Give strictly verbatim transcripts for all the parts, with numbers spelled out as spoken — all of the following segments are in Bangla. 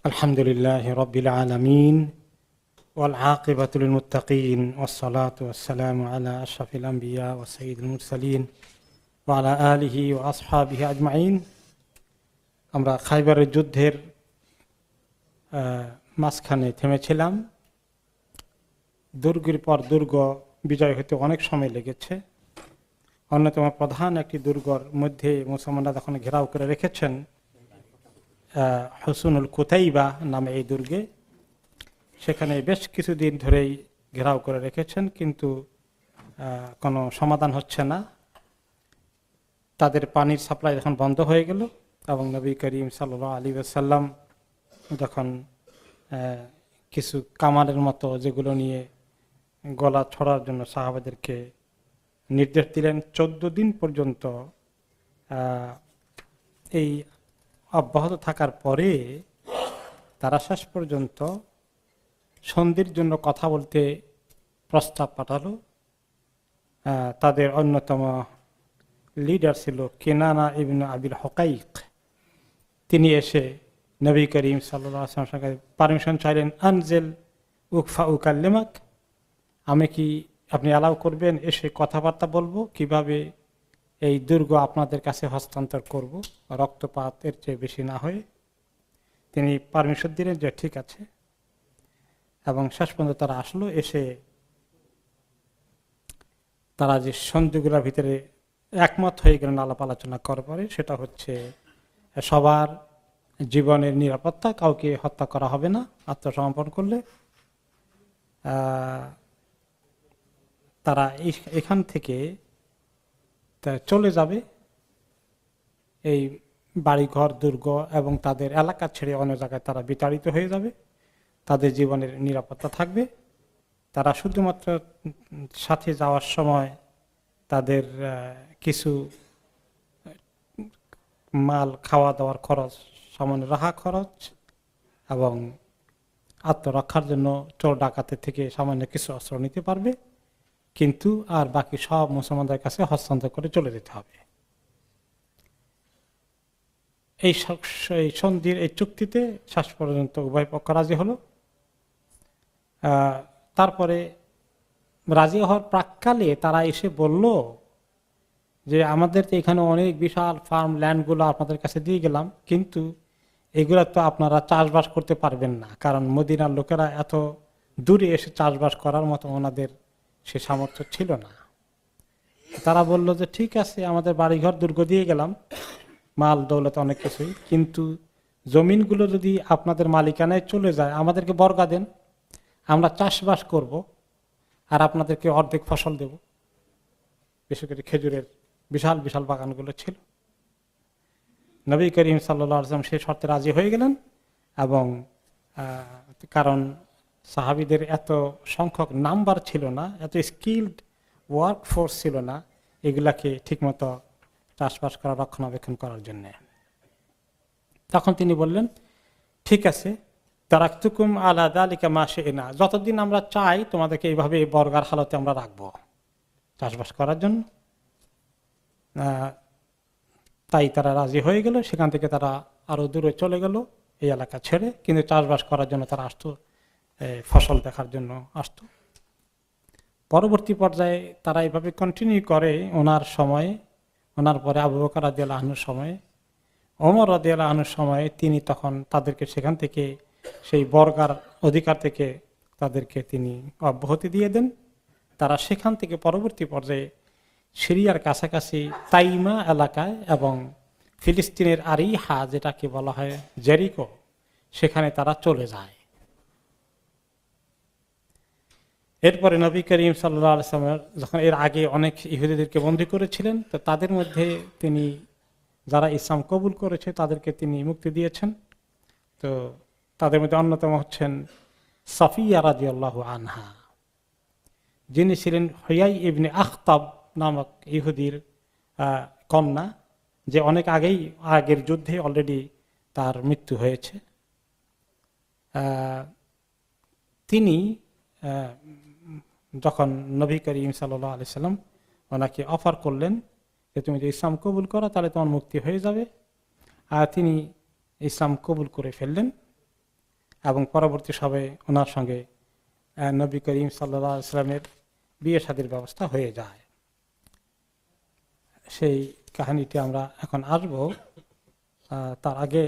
আলহামদুলিল্লাহি রাব্বিল আলামিন ওয়াল আকিবাতু লিল মুত্তাকিন ওয়াস সালাতু ওয়াস সালামু আলা আশরাফিল আমবিয়া ওয়া সাইয়্যিদিল মুরসালিন ওয়া আলা আলিহি ওয়া আসহাবিহি আজমাইন। আমরা খাইবারের যুদ্ধের মাঝখানে থেমেছিলাম। দুর্গের পর দুর্গ বিজয় হতে অনেক সময় লেগেছে। অন্যতম প্রধান একটি দুর্গর মধ্যে মুসলমানরা যখন ঘেরাও করে রেখেছেন হুসনুল কুতাইবা নামে এই দুর্গে, সেখানে বেশ কিছুদিন ধরেই ঘেরাও করে রেখেছেন, কিন্তু কোনো সমাধান হচ্ছে না। তাদের পানির সাপ্লাই যখন বন্ধ হয়ে গেল এবং নবী করিম সাল্লাল্লাহু আলাইহি ওয়াসাল্লাম যখন কিছু কামানের মতো যেগুলো নিয়ে গলা ছড়ার জন্য সাহাবাদেরকে নির্দেশ দিলেন, চোদ্দ দিন পর্যন্ত এই অব্যাহত থাকার পরে তারা শেষ পর্যন্ত সন্ধির জন্য কথা বলতে প্রস্তাব পাঠালো। তাদের অন্যতম লিডার ছিল কিনানা ইবনে আবিল হুকাইক। তিনি এসে নবী করিম সাল্লাল্লাহু আলাইহি ওয়াসাল্লামের সঙ্গে পারমিশন চাইলেন, আনজেল উকফা উকাল্লিমাক, আমি কি আপনি অ্যালাউ করবেন এসে কথাবার্তা বলবো, কিভাবে এই দুর্গ আপনাদের কাছে হস্তান্তর করব, রক্তপাত এর চেয়ে বেশি না হয়ে। তিনি পারমিশন দিলেন যে ঠিক আছে, এবং শেষ পর্যন্ত তারা আসলো। এসে তারা যে সন্ধিগুলোর ভিতরে একমত হয়ে গেলেন আলাপ আলোচনা করার পরে, সেটা হচ্ছে সবার জীবনের নিরাপত্তা, কাউকে হত্যা করা হবে না আত্মসমর্পণ করলে। তারা এখান থেকে চলে যাবে, এই বাড়িঘর দুর্গ এবং তাদের এলাকা ছেড়ে অন্য জায়গায় তারা বিতাড়িত হয়ে যাবে, তাদের জীবনের নিরাপত্তা থাকবে। তারা শুধুমাত্র সাথে যাওয়ার সময় তাদের কিছু মাল খাওয়া দাওয়ার খরচ, সামান্য রাহা খরচ এবং আত্মরক্ষার জন্য চোর ডাকাতের থেকে সামান্য কিছু অস্ত্র নিতে পারবে, কিন্তু আর বাকি সব মুসলমানদের কাছে হস্তান্তর করে চলে যেতে হবে। এই সন্ধির এই চুক্তিতে শেষ পর্যন্ত উভয় পক্ষ রাজি হলো। তারপরে রাজি হওয়ার প্রাক্কালে তারা এসে বলল যে আমাদের তো এখানে অনেক বিশাল ফার্ম ল্যান্ডগুলো আপনাদের কাছে দিয়ে গেলাম, কিন্তু এগুলো তো আপনারা চাষবাস করতে পারবেন না, কারণ মদিনার লোকেরা এত দূরে এসে চাষবাস করার মতো ওনাদের সে সামর্থ্য ছিল না। তারা বলল যে ঠিক আছে, আমাদের বাড়িঘর দুর্গ দিয়ে গেলাম, মাল দৌলত অনেক কিছুই, কিন্তু জমিনগুলো যদি আপনাদের মালিকানায় চলে যায় আমাদেরকে বর্গা দেন, আমরা চাষবাস করব আর আপনাদেরকে অর্ধেক ফসল দেব। বিশেষ করে খেজুরের বিশাল বিশাল বাগানগুলো ছিল। নবী করিম সাল্লাল্লাহু আলাইহি ওয়াসাল্লাম সেই শর্তে রাজি হয়ে গেলেন, এবং কারণ সাহাবীদের এত সংখ্যক নাম্বার ছিল না, এত স্কিল্ড ওয়ার্ক ফোর্স ছিল না এগুলাকে ঠিকমতো চাষবাস করা, রক্ষণাবেক্ষণ করার জন্য। তখন তিনি বললেন ঠিক আছে, তারাকতুকুম আলা যালিকা মা শি'না, যতদিন আমরা চাই তোমাদেরকে এইভাবে বর্গার হালতে আমরা রাখবো চাষবাস করার জন্য। তাই তারা রাজি হয়ে গেল। সেখান থেকে তারা আরো দূরে চলে গেল এই এলাকা ছেড়ে, কিন্তু চাষবাস করার জন্য তারা আসতো, ফসল দেখার জন্য আসতো। পরবর্তী পর্যায়ে তারা এইভাবে কন্টিনিউ করে ওনার সময়ে, ওনার পরে আবু বকর রাদিয়াল্লাহু আনহুর সময়ে, ওমর রাদিয়াল্লাহু আনহুর সময়ে তিনি তখন তাদেরকে সেখান থেকে সেই বর্গার অধিকার থেকে তাদেরকে তিনি অব্যাহতি দিয়ে দেন। তারা সেখান থেকে পরবর্তী পর্যায়ে সিরিয়ার কাছাকাছি তাইমা এলাকায় এবং ফিলিস্তিনের আরিহা, যেটাকে বলা হয় জেরিকো, সেখানে তারা চলে যায়। এরপরে নবী করিম সাল্লাল্লাহু আলাইহি ওয়াসাল্লাম যখন এর আগে অনেক ইহুদিদেরকে বন্দী করেছিলেন, তো তাদের মধ্যে তিনি যারা ইসলাম কবুল করেছে তাদেরকে তিনি মুক্তি দিয়েছেন। তো তাদের মধ্যে অন্যতম হচ্ছেন সাফিয়া রাদিয়াল্লাহু আনহা, যিনি ছিলেন হুয়াই ইবনে আখতাব নামক ইহুদির কন্যা, যে অনেক আগেই আগের যুদ্ধে অলরেডি তার মৃত্যু হয়েছে। তিনি যখন নবী করিম সাল্লাল্লাহু আলাইহি সাল্লাম ওনাকে অফার করলেন যে তুমি যদি ইসলাম কবুল করো তাহলে তোমার মুক্তি হয়ে যাবে, আর তিনি ইসলাম কবুল করে ফেললেন। এবং পরবর্তী সময়ে ওনার সঙ্গে নবী করিম সাল্লাল্লাহু আলাইহি ওয়াসাল্লামের বিয়ে শাদীর ব্যবস্থা হয়ে যায়। সেই কাহিনীটি আমরা এখন আসব। তার আগে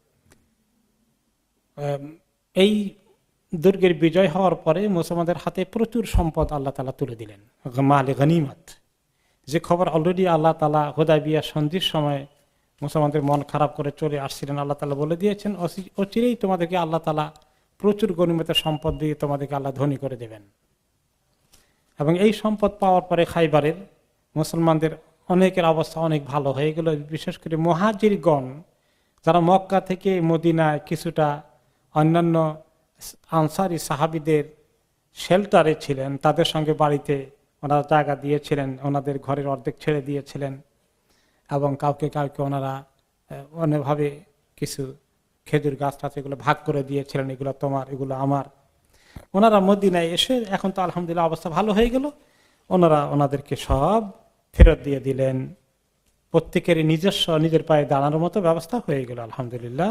এই দুর্গের বিজয় হওয়ার পরে মুসলমানদের হাতে প্রচুর সম্পদ আল্লাহ তাআলা তুলে দিলেন, মালে গনিমত, যে খবর অলরেডি আল্লাহ তাআলা হুদায়বিয়া সন্ধির সময় মুসলমানদের মন খারাপ করে চলে আসছিলেন, আল্লাহ তাআলা বলে দিয়েছেন অচিরেই তোমাদেরকে আল্লাহ তাআলা প্রচুর গনিমতের সম্পদ দিয়ে তোমাদেরকে আল্লাহ ধনী করে দেবেন। এবং এই সম্পদ পাওয়ার পরে খাইবারের মুসলমানদের অনেকের অবস্থা অনেক ভালো হয়ে গেল। বিশেষ করে মুহাজিরগণ যারা মক্কা থেকে মদিনায় কিছুটা অন্যান্য আনসারি সাহাবীদের শেল্টারে ছিলেন, তাদের সঙ্গে বাড়িতে ওনারা জায়গা দিয়েছিলেন, ওনাদের ঘরের অর্ধেক ছেড়ে দিয়েছিলেন এবং কাউকে কাউকে ওনারা অন্যভাবে কিছু খেজুর গাছ টাছ এগুলো ভাগ করে দিয়েছিলেন, এগুলো তোমার এগুলো আমার। ওনারা মদিনায় এসে এখন তো আলহামদুলিল্লাহ অবস্থা ভালো হয়ে গেল, ওনারা ওনাদেরকে সব ফেরত দিয়ে দিলেন। প্রত্যেকেরই নিজস্ব নিজের পায়ে দাঁড়ানোর মতো ব্যবস্থা হয়ে গেল আলহামদুলিল্লাহ।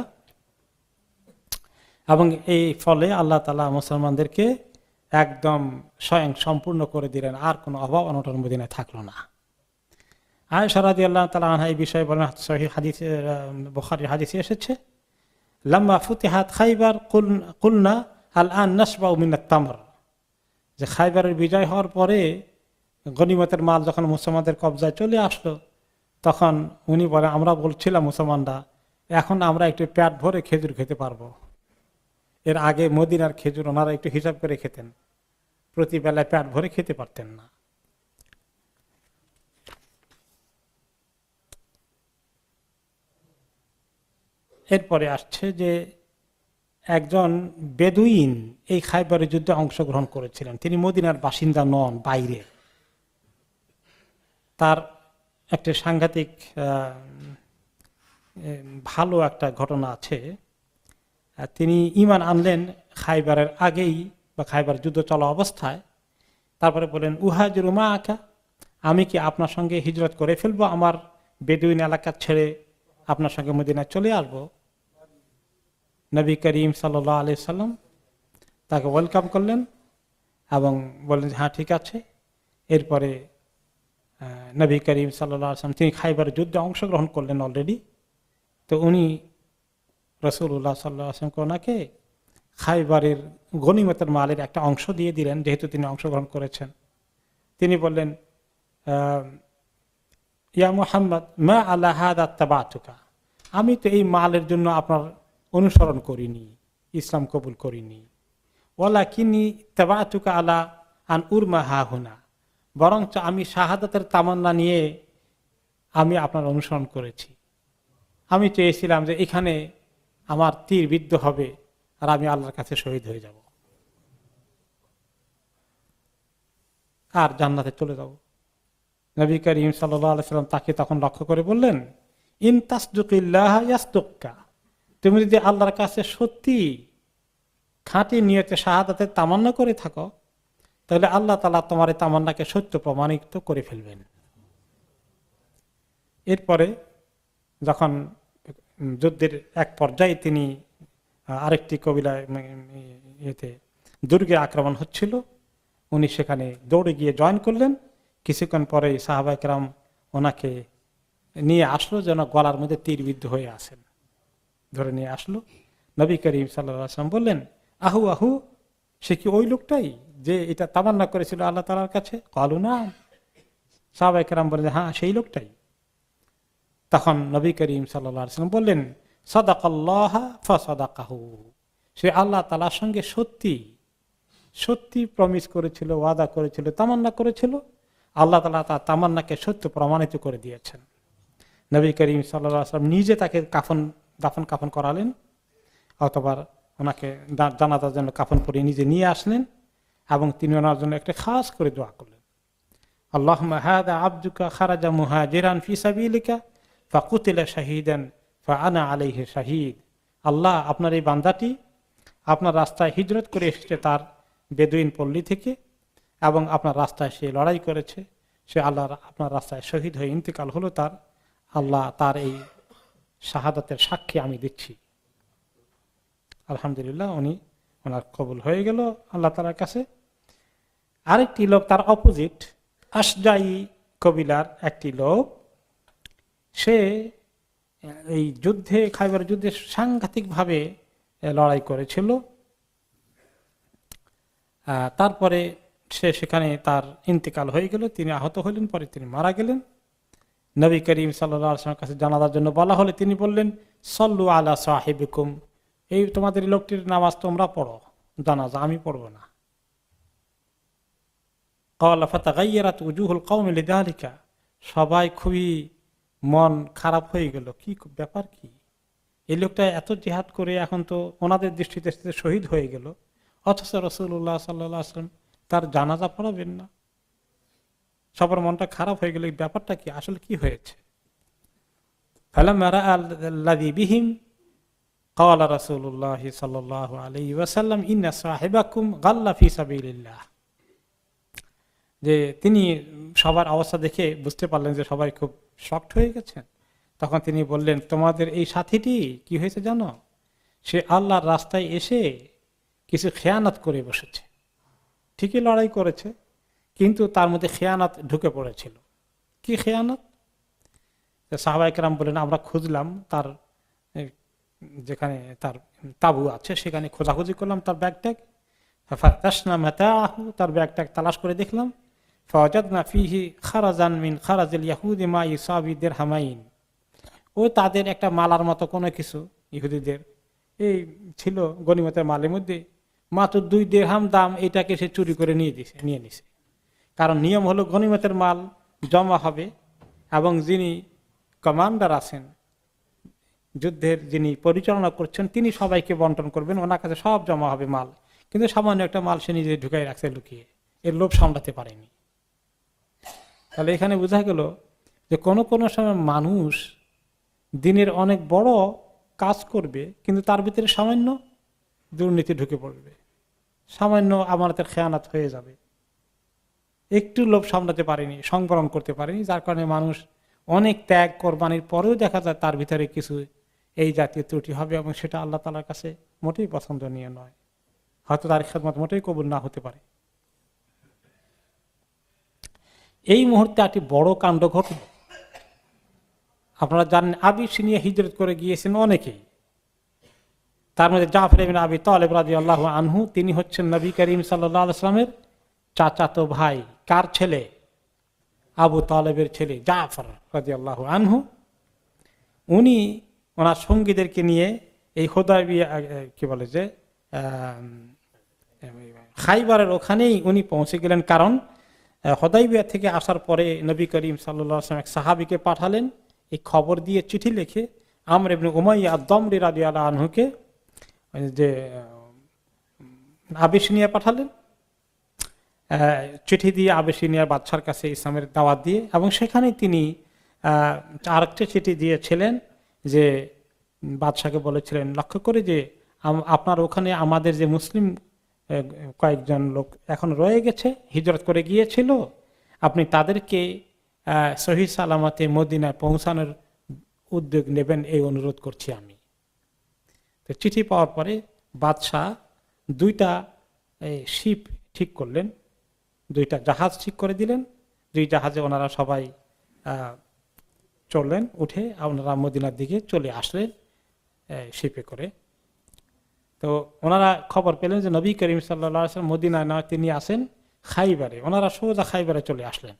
এবং এই ফলে আল্লাহ তাআলা মুসলমানদেরকে একদম স্বয়ং সম্পূর্ণ করে দিলেন, আর কোনো অভাব অনটন মদিনায় থাকলো না। আয়েশা রাদিয়াল্লাহু তাআলা আনহা এই বিষয়ে বলেন, সহিহ হাদিসে বুখারীর হাদিসে এসেছে, লাম্মা ফুতিহাত খাইবার কুলনা আল আন নাশবাউ মিনাত তামর, যে খাইবারের বিজয় হওয়ার পরে গনিমতের মাল যখন মুসলমানদের কবজায় চলে আসলো, তখন উনি বলেন, আমরা বলছিলাম মুসলমানরা এখন আমরা একটু পেট ভরে খেজুর খেতে পারবো। এর আগে মদিনার খেজুর ওনারা একটু হিসাব করে খেতেন, প্রতি বেলায় পেট ভরে খেতে পারতেন না। এরপরে আসছে যে একজন বেদুইন এই খাইবারের যুদ্ধে অংশগ্রহণ করেছিলেন, তিনি মদিনার বাসিন্দা নন, বাইরে। তার একটা সাংঘাতিক ভালো একটা ঘটনা আছে। তিনি ঈমান আনলেন খাইবারের আগেই বা খাইবার যুদ্ধ চলা অবস্থায়। তারপরে বলেন, উহাজিরু মাআকা, আমি কি আপনার সঙ্গে হিজরত করে ফেলবো, আমার বেদুইন এলাকা ছেড়ে আপনার সঙ্গে মদিনায় চলে আসবো। নবী করিম সাল্লাল্লাহু আলাইহি সাল্লাম তাকে ওয়েলকাম করলেন এবং বললেন হ্যাঁ ঠিক আছে। এরপরে নবী করিম সাল্লাল্লাহু আলাইহি সাল্লাম তিনি খাইবার যুদ্ধে অংশগ্রহণ করলেন অলরেডি। তো উনি রাসূলুল্লাহ সাল্লাল্লাহু আলাইহি ওয়াসাল্লাম ওনাকে খাইবারের গনিমতের মালের একটা অংশ দিয়ে দিলেন, যেহেতু তিনি অংশগ্রহণ করেছেন। তিনি বললেন, ইয়া মুহাম্মদ মা আলা হাদা তাবাতুকা, আমি তো এই মালের জন্য আপনার অনুসরণ করিনি, ইসলাম কবুল করিনি। ওয়ালাকিন্নী তাবাতুকা আলা আন উরমা হাহুনা, বরঞ্চ আমি শাহাদাতের তামান্না নিয়ে আমি আপনার অনুসরণ করেছি। আমি চেয়েছিলাম যে এখানে আমার তীর বিদ্ধ হবে আর আমি আল্লাহর কাছে শহীদ হয়ে যাব আর জান্নাতে চলে যাব। নবী করিম সাল্লাল্লাহু আলাইহি সাল্লাম তাকে তখন লক্ষ্য করে বললেন, ইন তাসদুকিল্লাহ ইয়াসদুক্কা, তুমি যদি আল্লাহর কাছে সত্যি খাঁটি নিয়তে শাহাদাতের তামান্না করে থাকো, তাহলে আল্লাহ তাআলা তোমার এই তামান্নাকে সত্য প্রমাণিত করে ফেলবেন। এরপরে যখন যুদ্ধের এক পর্যায়ে তিনি আরেকটি কবিলায় ইয়েতে দুর্গে আক্রমণ হচ্ছিল, উনি সেখানে দৌড়ে গিয়ে জয়েন করলেন। কিছুক্ষণ পরে সাহাবায়ে কেরাম ওনাকে নিয়ে আসলো, যেন গলার মধ্যে তীরবিদ্ধ হয়ে আসেন, ধরে নিয়ে আসলো। নবী করিম সাল্লাল্লাহু আলাইহি ওয়াসাল্লাম বললেন, আহু আহু, সে কি ওই লোকটাই যে এটা তামান্না করেছিল আল্লাহ তাআলার কাছে? ক্বালু নাম, সাহাবায়ে কেরাম বললেন হ্যাঁ সেই লোকটাই। তখন নবী করিম সাল্লাল্লাহু আলাইহি ওয়াসাল্লাম বললেন, সাদাকাল্লাহ ফাসাদাকাহু, সে আল্লাহ তাআলার সঙ্গে সত্যি সত্যি প্রমিস করেছিল, ওয়াদা করেছিল, তামান্না করেছিল, আল্লাহ তাআলা তার তামান্নাকে সত্য প্রমাণিত করে দিয়েছেন। নবী করিম সাল্লাল্লাহু আলাইহি ওয়াসাল্লাম নিজে তাকে কাফন দাফন কাফন করালেন, অথবা ওনাকে জানাজার জন্য কাফন পরিয়ে নিজে নিয়ে আসলেন এবং তিনি ওনার জন্য একটা খাস করে দোয়া করলেন, আল্লাহুম্মা হাযা আবদুকা খারাজা মুহাজিরান ফি সাবিলিকা ফাকুতিলা শাহীদান ফাআনা আলাইহি শাহীদ। আল্লাহ, আপনার এই বান্দাটি আপনার রাস্তায় হিজরত করে এসেছে তার বেদুইন পল্লী থেকে, এবং আপনার রাস্তায় সে লড়াই করেছে, সে আল্লাহ আপনার রাস্তায় শহীদ হয়ে ইন্তেকাল হলো তার, আল্লাহ তার এই শাহাদাতের সাক্ষী আমি দিচ্ছি। আলহামদুলিল্লাহ উনি ওনার কবুল হয়ে গেল আল্লাহ তাআলার কাছে। আরেকটি লোক তার অপোজিট, আশজাই কবিলার একটি লোক, সে এই যুদ্ধে খাইবার যুদ্ধে সাংঘাতিক ভাবে লড়াই করেছিল। তারপরে সে সেখানে তার ইন্তেকাল হয়ে গেল, তিনি আহত হলেন, পরে তিনি মারা গেলেন। নবী করিম সাল্লাল্লাহু আলাইহি ওয়াসাল্লামের কাছে জানাজার জন্য বলা হলে তিনি বললেন, সল্লু আলা সাহিবিকুম, এই তোমাদের লোকটির নামাজ তোমরা পড়ো, জানাজা আমি পড়বো না। ক্বালা ফাতাগায়্যারাত উজুহুল কওমি লিযালিকা, সবাই খুবই মন খারাপ হয়ে গেল, কি ব্যাপার, কি এই লোকটা এত জিহাদ করে এখন তো ওনাদের দৃষ্টিতে শহীদ হয়ে গেল, অথচ রাসূলুল্লাহ সাল্লাল্লাহু আলাইহি ওয়াসাল্লাম তার জানাজা পড়াবেন না। সবার মনটা খারাপ হয়ে গেল, ব্যাপারটা কি, আসলে কি হয়েছে। ফালাম্মা রাআ আল্লাযী বিহিম ক্বালা রাসূলুল্লাহ সাল্লাল্লাহু আলাইহি ওয়াসাল্লাম ইন্না সাহিবাকুম গাল্লা ফি সাবিলিল্লাহ, যে তিনি সবার অবস্থা দেখে বুঝতে পারলেন যে সবাই খুব শকড হয়ে গেছেন। তখন তিনি বললেন, তোমাদের এই সাথীটি কি হয়েছে জানো, সে আল্লাহর রাস্তায় এসে কিছু খেয়ানত করে বসেছে, ঠিকই লড়াই করেছে কিন্তু তার মধ্যে খেয়ানত ঢুকে পড়েছিল। কি খেয়ানত? সাহাবায়ে কেরাম বলেন, আমরা খুঁজলাম তার যেখানে তার তাবু আছে সেখানে খোঁজাখুঁজি করলাম তার ব্যাগট্যাগ, ফাতাশনা মাতাহু, তার ব্যাগট্যাগ তালাশ করে দেখলাম, ফাওয়াজাদনা ফিহি খারাজান মিন খারাজিল ইয়াহুদি মা ইসাবি দিরহামাইন, ও তাদের একটা মালার মতো কোনো কিছু ইহুদিদের এই ছিল গনিমতের মালের মধ্যে, মাত্র দুই দিরহাম দাম, এটাকে সে চুরি করে নিয়ে দিছে নিয়ে নিছে। কারণ নিয়ম হলো গনিমতের মাল জমা হবে এবং যিনি কমান্ডার আছেন, যুদ্ধের যিনি পরিচালনা করছেন, তিনি সবাইকে বন্টন করবেন, ওনার কাছে সব জমা হবে মাল, কিন্তু সামান্য একটা মাল সে নিজে ঢুকাই রাখছে লুকিয়ে, এর লোভ সামলাতে পারেনি। তাহলে এখানে বোঝা গেল যে কোনো কোনো সময় মানুষ দিনের অনেক বড় কাজ করবে কিন্তু তার ভিতরে সামান্য দুর্নীতি ঢুকে পড়বে, সামান্য আমানতের খেয়ানত হয়ে যাবে, একটু লোভ সামলাতে পারেনি, সংবরণ করতে পারেনি, যার কারণে মানুষ অনেক ত্যাগ কোরবানির পরেও দেখা যায় তার ভিতরে কিছু এই জাতীয় ত্রুটি হবে এবং সেটা আল্লাহ তাআলার কাছে মোটেই পছন্দনীয় নয়, হয়তো তার খেদমত মোটেই কবুল না হতে পারে। এই মুহূর্তে একটি বড় কাণ্ড ঘটল। আপনারা জানেন আবিসিনিয়া হিজরত করে গিয়েছেন অনেকেই, তার মধ্যে জাফর ইবনে আবি তালেব রাদিয়াল্লাহু আনহু, তিনি হচ্ছেন নবী করিম সাল্লাল্লাহু আলাইহি ওয়াসাল্লামের চাচাতো ভাই। কার ছেলে? আবু তালেবের ছেলে জাফর রাদিয়াল্লাহু আনহু। উনি ওনার সঙ্গীদেরকে নিয়ে এই হুদায়বিয়া কি বলে যে খাইবারের ওখানেই উনি পৌঁছে গেলেন। কারণ হুদায়বিয়া থেকে আসার পরে নবী করিম সাল্লাল্লাহু আলাইহি ওয়াসাল্লাম এক সাহাবীকে পাঠালেন এই খবর দিয়ে, চিঠি লিখে আমর ইবনে উমাইয়া আদ-দামরি রাদিয়াল্লাহু আনহুকে যে আবিসিনিয়া পাঠালেন, চিঠি দিয়ে আবিসিনিয়ার বাদশার কাছে ইসলামের দাওয়াত দিয়ে, এবং সেখানে তিনি আরেকটা চিঠি দিয়েছিলেন যে বাদশাকে বলেছিলেন লক্ষ্য করে যে আপনার ওখানে আমাদের যে মুসলিম কয়েকজন লোক এখন রয়ে গেছে, হিজরত করে গিয়েছিল, আপনি তাদেরকে সহিহ সালামতে মদিনায় পৌঁছানোর উদ্যোগ নেবেন, এই অনুরোধ করছি আমি। তো চিঠি পাওয়ার পরে বাদশাহ দুইটা শিপ ঠিক করলেন, দুইটা জাহাজ ঠিক করে দিলেন, দুই জাহাজে ওনারা সবাই চললেন, উঠে ওনারা মদিনার দিকে চলে আসলেন শিপে করে। তো ওনারা খবর পেলেন যে নবী করিম সাল্লাল্লাহু আলাইহি ওয়াসাল্লাম মদিনায় নয়, তিনি আসেন খাইবারে। ওনারা সোজা খাইবারে চলে আসলেন।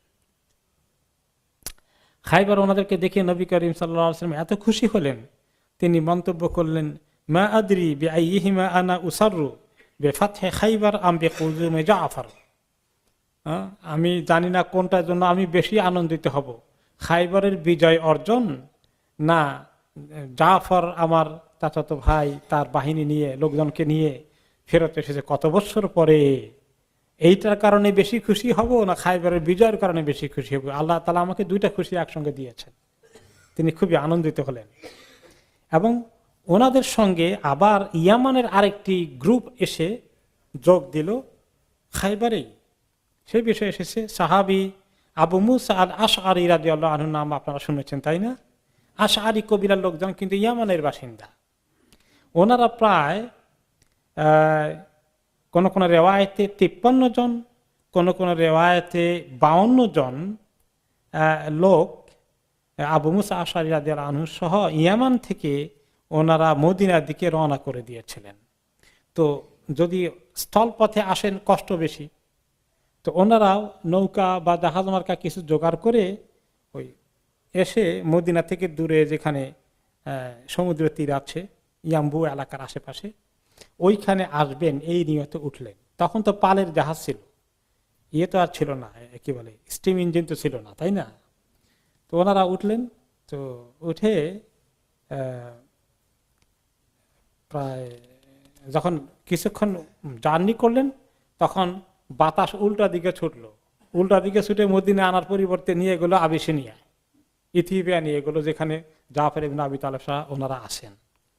খাইবার ওনাদেরকে দেখে নবী করিম সাল্লাল্লাহু আলাইহি ওয়াসাল্লাম এত খুশি হলেন, তিনি মন্তব্য করলেন, মা আদরি বিআইয়িহিমা আনা উসাররু বিফাতহি খাইবার আম বিকুজুমি জাফর, আমি জানি না কোনটার জন্য আমি বেশি আনন্দিত হব, খাইবারের বিজয় অর্জন না জাফর আমার চাচাতো ভাই তার বাহিনী নিয়ে লোকজনকে নিয়ে ফেরত এসেছে কত বছর পরে, এইটার কারণে বেশি খুশি হব না খাইবারের বিজয়ের কারণে বেশি খুশি হব? আল্লাহ তাআলা আমাকে দুইটা খুশি একসঙ্গে দিয়েছেন। তিনি খুবই আনন্দিত হলেন। এবং ওনাদের সঙ্গে আবার ইয়ামানের আরেকটি গ্রুপ এসে যোগ দিল খাইবারেই। সেই বিষয়ে এসেছে সাহাবী আবু মুসা আল আশআরী রাদিয়াল্লাহু আনহু, নাম আপনারা শুনেছেন তাই না? আশআরী কবিলার লোকজন, কিন্তু ইয়ামানের বাসিন্দা। ওনারা প্রায় কোন কোন রেওয়ায়তে তিপ্পান্ন জন, কোন কোন রেওয়ায়তে বাউন্ন জন লোক আবু মুসা আশআরী রাদিয়াল্লাহু আনহু সহ ইয়ামান থেকে ওনারা মদিনার দিকে রওনা করে দিয়েছিলেন। তো যদি স্থলপথে আসেন কষ্ট বেশি, তো ওনারাও নৌকা বা জাহাজ মার্কা কিছু জোগাড় করে ওই এসে মদিনা থেকে দূরে যেখানে সমুদ্র তীর আছে ইয়াম্বু এলাকার আশেপাশে ওইখানে আসবেন এই নিয়তে উঠলেন। তখন তো পালের জাহাজ ছিল, ইয়ে তো আর ছিল না, কি বলে স্টিম ইঞ্জিন তো ছিল না, তাই না? তো ওনারা উঠলেন। তো উঠে প্রায় যখন কিছুক্ষণ জার্নি করলেন তখন বাতাস উল্টা দিকে ছুটলো। উল্টা দিকে ছুটে মদিনা আনার পরিবর্তে নিয়ে গেল আবিসিনিয়া, ইথিওপিয়া নিয়ে গেল, যেখানে জাফর ইবনে আবি তালেব সাহেব ওনারা আসেন।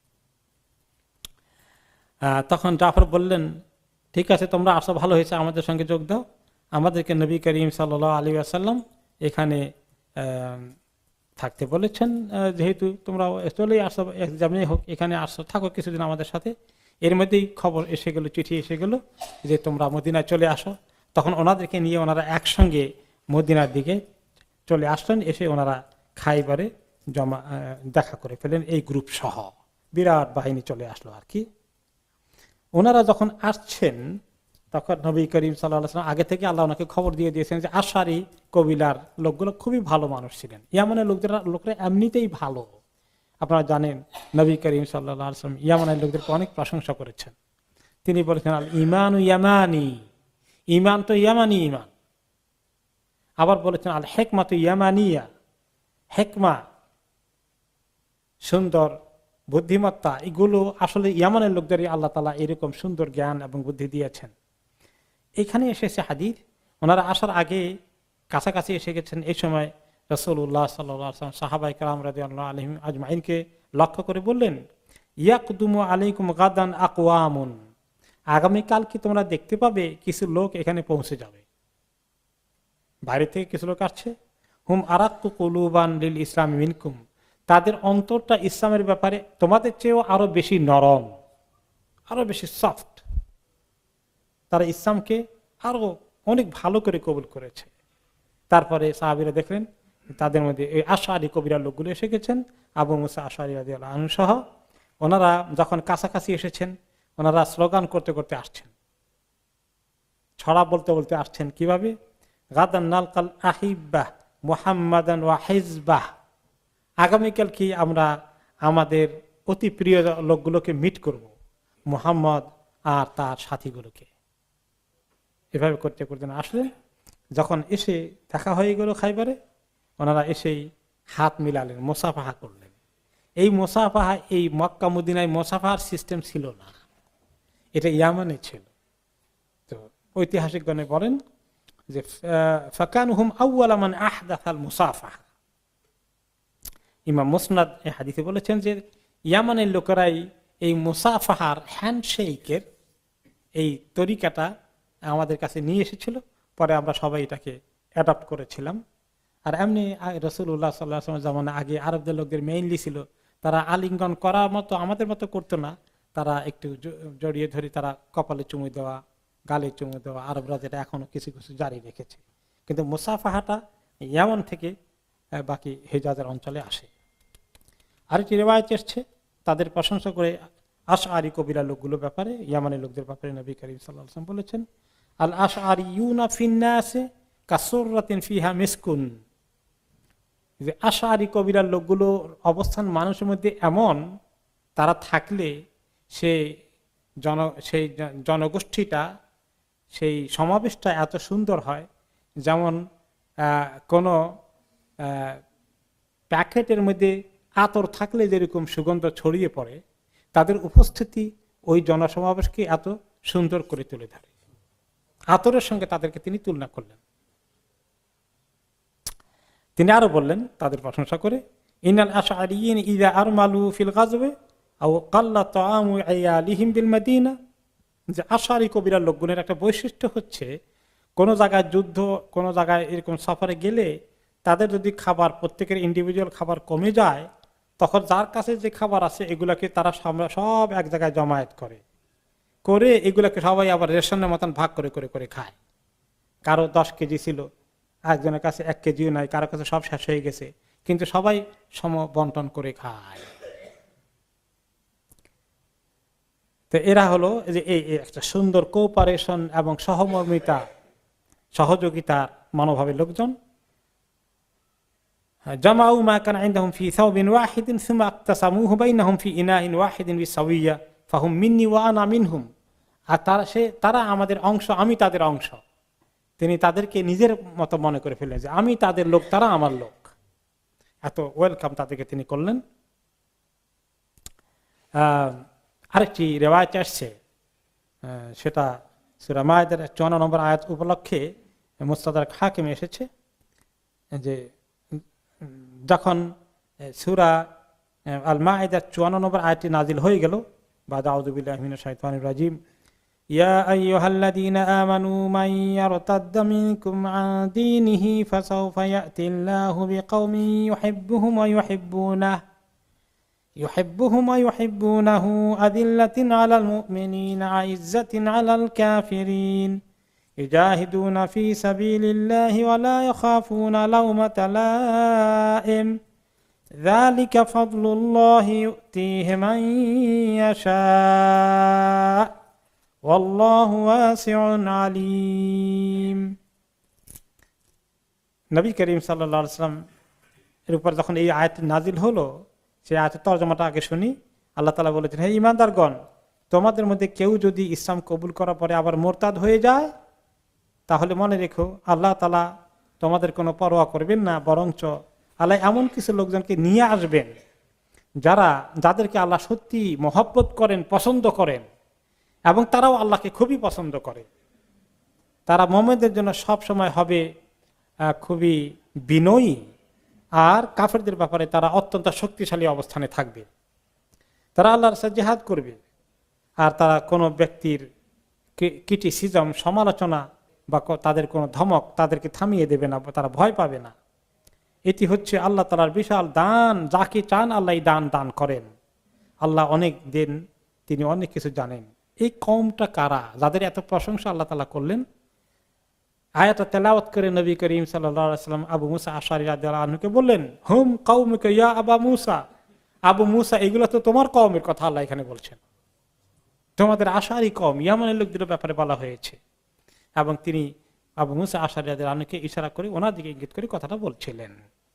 তখন জাফর বললেন, ঠিক আছে তোমরা আসো, ভালো হয়েছে, আমাদের সঙ্গে যোগ দাও। আমাদেরকে নবী করিম সাল্লাল্লাহু আলাইহি ওয়াসাল্লাম এখানে থাকতে বলেছেন, যেহেতু তোমরা চলেই আসো, যেমনি হোক এখানে আসো, থাকো কিছুদিন আমাদের সাথে। এর মধ্যেই খবর এসে গেল, চিঠি এসে গেল যে তোমরা মদিনায় চলে আসো। তখন ওনাদেরকে নিয়ে ওনারা একসঙ্গে মদিনার দিকে চলে আসলেন। এসে ওনারা খাইবারে জমা দেখা করে ফেলেন এই গ্রুপ সহ, বিরাট বাহিনী চলে আসলো আর কি। ওনারা যখন আসছেন তখন নবী করিম সাল্লাল্লাহু আলাইহি ওয়াসাল্লাম আগে থেকে আল্লাহ ওনাকে খবর দিয়ে দিয়েছেন যে আশআরী কবিলার লোকগুলো খুবই ভালো মানুষ ছিলেন। ইয়ামানের লোকদের লোকরা এমনিতেই ভালো। আপনারা জানেন নবী করিম সাল্লাল্লাহু আলাইহি ওয়াসাল্লাম ইয়ামানের লোকদেরকে অনেক প্রশংসা করেছেন। তিনি বলেছেন আল ঈমানু ইয়ামানি, ঈমান তো ইয়ামানি ঈমান। আবার বলেছেন আল হিকমাতু ইয়ামানিয়া, হিকমা সুন্দর বুদ্ধিমত্তা, এগুলো আসলে ইয়ামানের লোকদেরই আল্লাহ তাআলা এরকম সুন্দর জ্ঞান এবং বুদ্ধি দিয়েছেন। এখানে এসেছে হাদিস, ওনারা আসার আগে কাছাকাছি এসে গেছেন। এই সময় রাসূলুল্লাহ সাল্লাল্লাহু আলাইহি ওয়াসাল্লাম সাহাবায়ে কেরাম রাদিয়াল্লাহু আনহুম আজমাইনকে লক্ষ্য করে বললেন, ইয়াকদুমু আলাইকুম গাদান আকওয়ামুন, আগামীকাল কি তোমরা দেখতে পাবে কিছু লোক এখানে পৌঁছে যাবে, বাইরে থেকে কিছু লোক আসছে। হুম আরাক্কু কুলুবান লিল ইসলাম মিনকুম, তাদের অন্তরটা ইসলামের ব্যাপারে তোমাদের চেয়েও আরো বেশি নরম, আরো বেশি সফট। তারা ইসলামকে আরো অনেক ভালো করে কবুল করেছে। তারপরে সাহাবীরা দেখলেন তাদের মধ্যে এই আশআরী কবিরার লোকগুলো এসে গেছেন, আবু মুসা আশআরী রাদিয়াল্লাহু আনহু সহ। ওনারা যখন কাছাকাছি এসেছেন ওনারা স্লোগান করতে করতে আসছেন, ছড়া বলতে বলতে আসছেন। কিভাবে? গাদান নালকাল আহিব্বাহ মুহাম্মাদান ওয়া হিজবাহ, আগামীকাল কি আমরা আমাদের অতি প্রিয় লোকগুলোকে মিট করব, মুহাম্মদ আর তার সাথীগুলোকে। এভাবে করতে করতে আসলেন। যখন এসে দেখা হয়ে গেল খাইবারে, ওনারা এসেই হাত মিলালেন, মুসাফাহা করলেন। এই মুসাফাহা এই মক্কা মদিনায় মুসাফাহার সিস্টেম ছিল না, এটা ইয়ামানে ছিল। তো ঐতিহাসিকগণে বলেন যে ফাকানুহুম আউওয়ালা মান আহদাসাল মুসাফাহা। ইমাম মুসনাদ এই হাদিসে বলেছেন যে ইয়ামানের লোকেরাই এই মুসাফাহার হ্যান্ডশেকের এই তরিকাটা আমাদের কাছে নিয়ে এসেছিল, পরে আমরা সবাই এটাকে অ্যাডপ্ট করেছিলাম। আর এমনি রাসূলুল্লাহ সাল্লাল্লাহু আলাইহি ওয়াসাল্লাম জামানায় আগে আরবদের লোকদের মেইনলি ছিল, তারা আলিঙ্গন করার মতো আমাদের মতো করতো না, তারা একটু জড়িয়ে ধরে তারা কপালে চুমু দেওয়া, গালে চুমু দেওয়া, আরবরা যেটা এখনো কিছু কিছু জারি রেখেছে। কিন্তু মুসাফাহাটা ইয়ামান থেকে বাকি হিজাজের অঞ্চলে আসে। আরেকটি রিওয়ায়াত এসেছে তাদের প্রশংসা করে আশআরী কবিরার লোকগুলোর ব্যাপারে, ইয়ামানের লোকদের ব্যাপারে নবী করিম সাল্লাল্লাহু আলাইহি ওয়াসাল্লাম বলেছেন, আল আশআরিয়ুনা ফিন-নাসি কাসুররাতিন ফিহা মিসকুন, যে আশআরী কবিরার লোকগুলোর অবস্থান মানুষের মধ্যে এমন, তারা থাকলে সেই জন সেই জনগোষ্ঠীটা, সেই সমাবেশটা এত সুন্দর হয়, যেমন কোনো প্যাকেটের মধ্যে আতর থাকলে যেরকম সুগন্ধ ছড়িয়ে পড়ে, তাদের উপস্থিতি ওই জনসমাবেশকে এত সুন্দর করে তুলে ধরে। আতরের সঙ্গে তাদেরকে তিনি তুলনা করলেন। তিনি আরো বললেন তাদের প্রশংসা করে, ইনাল আশআরিয়িন ইযা আরমালু ফিল গাজওয়ে আও কাল্লা তাআমু আয়ালিহিম বিল মাদিনা, যে আশআরী কবিরার লোকগুলোর একটা বৈশিষ্ট্য হচ্ছে কোন জায়গায় যুদ্ধ, কোন জায়গায় এরকম সফরে গেলে তাদের যদি খাবার, প্রত্যেকের ইন্ডিভিজুয়াল খাবার কমে যায়, তখন যার কাছে যে খাবার আছে এগুলাকে তারা সব এক জায়গায় জমায়েত করে, করে এগুলোকে সবাই আবার রেশনের মতন ভাগ করে করে করে খায়। কারো দশ কেজি ছিল, একজনের কাছে এক কেজিও নাই, কারো কাছে সব শেষ হয়ে গেছে, কিন্তু সবাই সম বন্টন করে খায়। তো এরা হলো যে এই একটা সুন্দর কোঅপারেশন এবং সহমর্মিতা, সহযোগিতার মনোভাবের লোকজন। জামাউ মা কানা ইনদাহুম ফি সাওবিন ওয়াহিদিন সুম্মা ইকতাসামুহু বাইনাহুম ফি ইনাইন ওয়াহিদিন বিসাওয়িয়া ফাহুম মিন্নি ওয়া আনা মিনহুম। আর তারা সে তারা আমাদের অংশ, আমি তাদের অংশ। তিনি তাদেরকে নিজের মতো মনে করে ফেললেন যে আমি তাদের লোক, তারা আমার লোক। এত ওয়েলকাম তাদেরকে তিনি করলেন। আহ আরেকটি রেওয়ায়েত আসছে, সেটা সূরা মায়েদার চুয়ান্ন নম্বর আয়াত উপলক্ষে মুস্তাদরাক হাকিমে এসেছে যে যখন সূরা আল মায়েদার চুয়ান্ন নম্বর আয়াতটি নাজিল হয়ে গেল, বাদা আউযু বিল্লাহি মিনাশ শাইতানির রাজিম, ইয়া আইয়ুহাল্লাযীনা আমানু মান ইয়ারতাদ্দা মিনকুম আন দীনিহি ফাসাওফা ইয়াতিল্লাহু বিকওমিন ইউহিব্বুহুম ওয়া ইউহিব্বুনাহু يحبهم ويحبونه أذلة على المؤمنين أعزة على الكافرين يجاهدون في سبيل الله ولا يخافون لومة لائم ذلك فضل الله يؤتيه من يشاء والله واسع عليم। নবী করিম সাল্লাল্লাহু আলাইহি ওয়াসাল্লাম এর উপর যখন এই আয়াত নাজিল হলো, সে আয়াতের তরজমাটা আগে শুনি। আল্লাহ তাআলা বলেছেন, হে ঈমানদারগণ, তোমাদের মধ্যে কেউ যদি ইসলাম কবুল করার পরে আবার মোরতাদ হয়ে যায়, তাহলে মনে রেখো আল্লাহ তাআলা তোমাদের কোনো পরোয়া করবেন না, বরঞ্চ আল্লাহ এমন কিছু লোকজনকে নিয়ে আসবেন যারা যাদেরকে আল্লাহ সত্যি মহব্বত করেন, পছন্দ করেন, এবং তারাও আল্লাহকে খুবই পছন্দ করে। তারা মুমিনদের জন্য সব সময় হবে খুবই বিনয়ী, আর কাফেরদের ব্যাপারে তারা অত্যন্ত শক্তিশালী অবস্থানে থাকবে। তারা আল্লাহর সাথে জিহাদ করবে, আর তারা কোনো ব্যক্তির ক্রিটিসিজম, সমালোচনা বা তাদের কোনো ধমক তাদেরকে থামিয়ে দেবে না, তারা ভয় পাবে না। এটি হচ্ছে আল্লাহ তাআলার বিশাল দান। যাকে চান আল্লাহ দান দান করেন। আল্লাহ অনেক দিন, তিনি অনেক কিছু জানেন। এই কওমটা কারা, যাদের এত প্রশংসা আল্লাহ তাআলা করলেন? আয়াতটা তেলাওয়াত করে নবী করিম সাল্লাল্লাহু আলাইহি ওয়াসাল্লাম আবু মুসা আশআরী রাদিয়াল্লাহু আনহুকে বললেন, হুম কওমুকা ইয়া আবা মুসা, আবু মুসা এগুলো তো তোমার কওমের কথা আল্লাহ এখানে বলছেন, তোমাদের আশআরী কওম, ইয়ামানের লোকদের ব্যাপারে বলা হয়েছে। এবং তিনি আবু মুসা আশআরী রাদিয়াল্লাহু আনহুকে ইশারা করে ওনার দিকে ইঙ্গিত করে কথাটা বলছিলেন।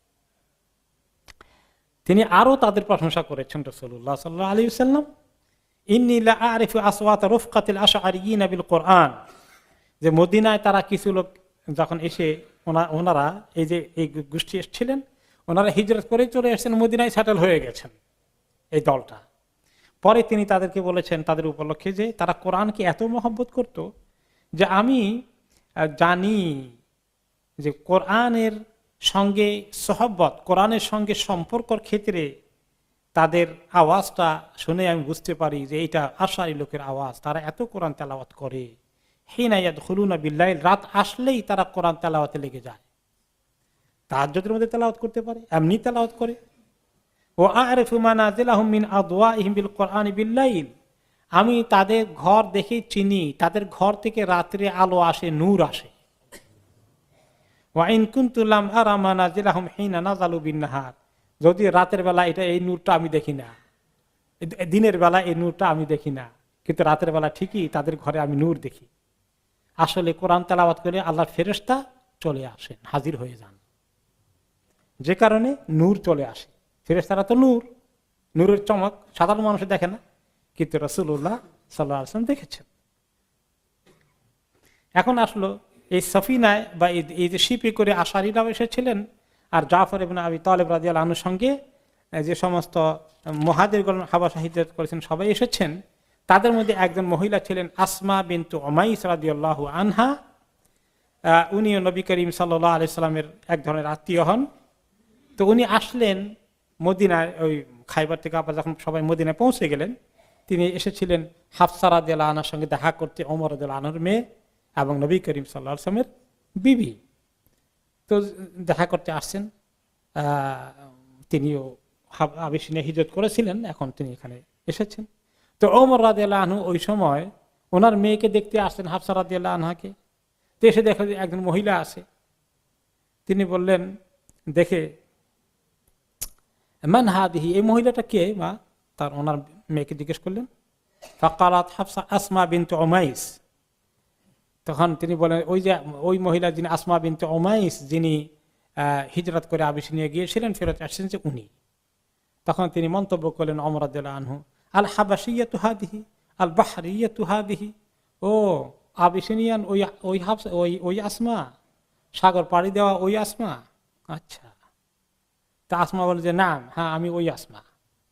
তিনি আরো তাদের প্রশংসা করেছেন রাসূলুল্লাহ সাল্লাল্লাহু আলাইহি ওয়াসাল্লাম, ইন্নী লা আরিফু আসওয়াত রুফকাতিল আশআরিয়িন বিল কুরআন, যে মদিনায় তারা কিছু লোক যখন এসে ওনারা এই যে এই গোষ্ঠী এসেছিলেন, ওনারা হিজরত করে চলে এসেছেন, মদিনায় সেটেল হয়ে গেছেন এই দলটা। পরে তিনি তাদেরকে বলেছেন তাদের উপলক্ষে যে তারা কোরআনকে এত মহব্বত করত যে আমি জানি যে কোরআনের সঙ্গে সহব্বত, কোরআনের সঙ্গে সম্পর্কর ক্ষেত্রে তাদের আওয়াজটা শুনে আমি বুঝতে পারি যে এইটা আশআরী লোকের আওয়াজ। তারা এত কোরআন তেলাওয়াত করে, হিনা ইয়াদখুলুনা বিল্লাইল, রাত আসলেই তারা কোরআন তেলাওয়াতে লেগে যায়। তাহাজ্জুদের মধ্যে তেলাওয়াত করতে পারে, এমনি তেলাওয়াত করে। ও আরিফু মানাজিলাহুম মিন আদওয়াইহিম বিল কুরআনি বিল্লাইল, আমি তাদের ঘর দেখে চিনি, তাদের ঘর থেকে রাত্রে আলো আসে, নূর আসে। ওয়া ইন কুনতু লাম আরা মানাজিলাহুম হিনা নাযালু বিন নাহার, যদি রাতের বেলা এটা এই নূরটা আমি দেখি না, দিনের বেলা এই নূরটা আমি দেখি না, কিন্তু রাতের বেলা ঠিকই তাদের ঘরে আমি নূর দেখি। আসলে কোরআন তেলাওয়াত করে আল্লাহর ফেরেশতা চলে আসেন, হাজির হয়ে যান, যে কারণে নূর চলে আসে। ফেরেশতারা তো নূর, নূরের চমক সাধারণ মানুষ দেখে না, কিন্তু রাসূলুল্লাহ সাল্লাল্লাহু আলাইহি ওয়াসাল্লাম দেখেছেন। এখন আসলো এই সফিনায় বা এই যে শিপে করে আশআরীরাও এসেছিলেন, আর জাফর ইবনে আবি তালিব রাদিয়াল্লাহু আনহুর সঙ্গে যে সমস্ত মুহাজিরগণ হাবাশা হিজরত করেছেন সবাই এসেছেন। তাদের মধ্যে একজন মহিলা ছিলেন আসমা বিনতু উমাইস রাদিয়াল্লাহু আনহা। উনিও নবী করিম সাল্লাল্লাহু আলাইহি সাল্লামের এক ধরনের আত্মীয় হন। তো উনি আসলেন মদিনায়, ওই খাইবার থেকে আবার যখন সবাই মদিনায় পৌঁছে গেলেন, তিনি এসেছিলেন হাফসা রাদিয়াল্লাহু আনহার সঙ্গে দেখা করতে, ওমর রাদিয়াল্লাহু আনহুর মেয়ে এবং নবী করিম সাল্লাল্লাহু আলাইহি সাল্লামের বিবি। তো দেখা করতে আসছেন। তিনিও আবিসিনিয়া হিজরত করেছিলেন, এখন তিনি এখানে এসেছেন। তো ওমর রাদিয়াল্লাহু আনহু ওই সময় ওনার মেয়েকে দেখতে আসলেন হাফসা রাদিয়াল্লাহু আনহাকে। তো এসে দেখে যে একজন মহিলা আছে। তিনি বললেন দেখে, মান হাদিহি, এই মহিলাটা কে মা? তার ওনার মেয়েকে জিজ্ঞেস করলেন। ফাকালাত হাফসা আসমা বিনতে উমাইস। তখন তিনি বলেন ওই যে ওই মহিলা যিনি আসমা বিনতে উমাইস, যিনি হিজরত করে আবিসিনিয়া গিয়েছিলেন, ফেরত আসছেন যে উনি। তখন তিনি মন্তব্য করলেন ওমর রাদিয়াল্লাহু আনহু, আল হাবাশিয়াতু হাদিহি আল বাহরিয়াতু হাদিহি, ও আবিসিনিয়ান ওই ওই হাফসা ওই ওই আসমা, সাগর পাড়ি দেওয়া ওই আসমা। আচ্ছা, তা আসমা বলে যে নাম, হ্যাঁ আমি ওই আসমা।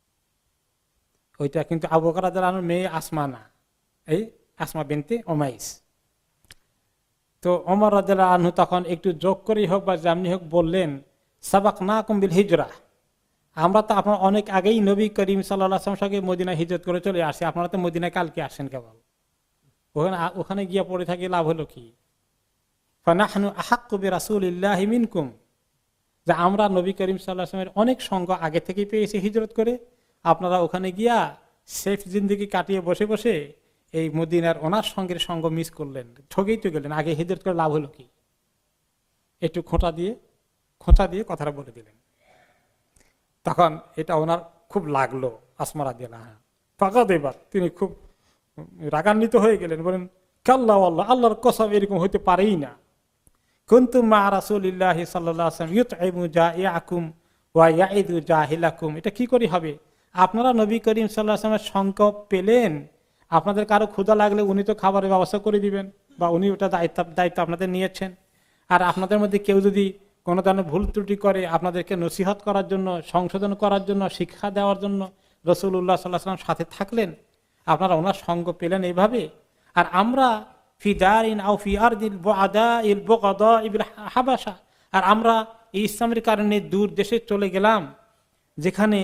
ওইটা কিন্তু আবু বকর রাদিয়াল্লাহু আনহুর মেয়ে আসমা না, এই আসমা বিনতে উমাইস। তো ওমর রাদিয়াল্লাহু আনহু তখন একটু যোগ করেই হোক বা যেমনি হোক বললেন, সাবাকনাকুম বিল হিজরা, আমরা তো আপনার অনেক আগেই নবী করিম সাল্লাল্লাহু আলাইহি ওয়াসাল্লামের সঙ্গে মদিনা হিজরত করে চলে আসি, আপনারা তো মদিনায় কালকে আসেন কেবল, ওখানে ওখানে গিয়ে পড়ে থাকি লাভ হলো কি? ফানাহনু আহাক্কু বিরাসূলিল্লাহি মিনকুম, যে আমরা নবী করিম সাল্লাল্লাহু আলাইহি ওয়াসাল্লামের অনেক সঙ্গ আগে থেকেই পেয়েছি হিজরত করে, আপনারা ওখানে গিয়া সেফ জিন্দেগি কাটিয়ে বসে বসে এই মদিনার ওনার সঙ্গের সঙ্গ মিস করলেন, ঠকেই তো গেলেন, আগে হিজরত করে লাভ হলো কি? একটু খোঁটা দিয়ে খোঁটা দিয়ে কথাটা বলে দিলেন। তখন এটা ওনার খুব লাগলো আসমা রাদিয়াল্লাহু আনহা। ফাকাদ এবার তিনি খুব রাগান্বিত হয়ে গেলেন, বলেন কাল্লা আল্লাহ, আল্লাহর কসম এরকম হইতে পারেই না। কুনতুম মা রাসূলিল্লাহি সাল্লাল্লাহু আলাইহি ওয়াসাল্লাম ইউতঈমু জাইআকুম ওয়া ইয়াইদু জাহিলাকুম, এটা কি করে হবে? আপনারা নবী করিম সাল্লাল্লাহু আলাইহি ওয়াসাল্লামের সঙ্গ পেলেন, আপনাদের কারো ক্ষুধা লাগলে উনি তো খাবারের ব্যবস্থা করে দিবেন, বা উনি ওটা দায়িত্ব দায়িত্ব আপনাদের নিয়েছেন। আর আপনাদের মধ্যে কেউ যদি কোনো ধরনের ভুল ত্রুটি করে, আপনাদেরকে নসিহত করার জন্য, সংশোধন করার জন্য, শিক্ষা দেওয়ার জন্য রাসূলুল্লাহ সাল্লাল্লাহু আলাইহি ওয়াসাল্লাম সাথে থাকলেন, আপনারা ওনার সঙ্গ পেলেন এইভাবে। আর আমরা ফি দারিন আও ফি আরদিল বুআদাইল বুগাদাইল হাবাশা, আর আমরা এই ইসলামের কারণে দূর দেশে চলে গেলাম, যেখানে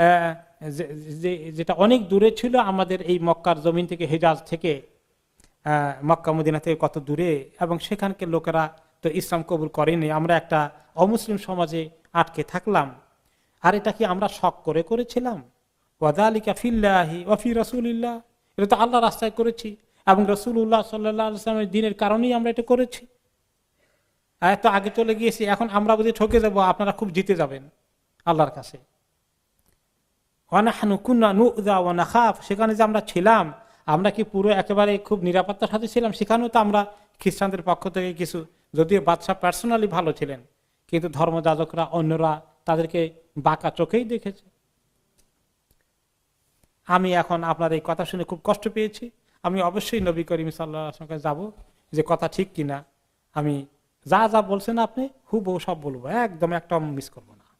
যেটা অনেক দূরে ছিল আমাদের এই মক্কার জমিন থেকে, হিজাজ থেকে, মক্কা মদিনা থেকে কত দূরে, এবং সেখানকার লোকেরা তো ইসলাম কবুল করেনি, আমরা একটা অমুসলিম সমাজে আটকে থাকলাম। আর এটা কি আমরা শখ করে করেছিলাম? ওয়াযালিকা ফিল্লাহি ওয়া ফি রাসূলিল্লাহ, এটা তো আল্লাহর রাস্তায় করেছি এবং রাসূলুল্লাহ সাল্লাল্লাহু আলাইহি ওয়াসাল্লামের দ্বীনের কারণেই আমরা এটা করেছি। এত আগে চলে গিয়েছি, এখন আমরা যদি ঠকে যাব, আপনারা খুব জিতে যাবেন আল্লাহর কাছে। ওয়া নাহনু কুন্না নুযা ওয়া নাখাফ, সেখানে যে আমরা ছিলাম, আমরা কি পুরো একেবারে খুব নিরাপত্তার সাথে ছিলাম? সেখানেও তো আমরা খ্রিস্টানদের পক্ষ থেকে কিছু, যদিও বাদশা পার্সোনালি ভালো ছিলেন, কিন্তু ধর্মযাজকরা অন্যরা তাদেরকে বাঁকা চোখেই দেখেছে। আমি এখন আপনার এই কথা শুনে খুব কষ্ট পেয়েছি, আমি অবশ্যই নবী করিম সাল্লাল্লাহু আলাইহি ওয়াসাল্লামের কাছে যাব, যে কথা ঠিক কিনা, আমি যা যা বলছেন আপনি হুবহু সব বলবো, একদম একটা মিস করবো না।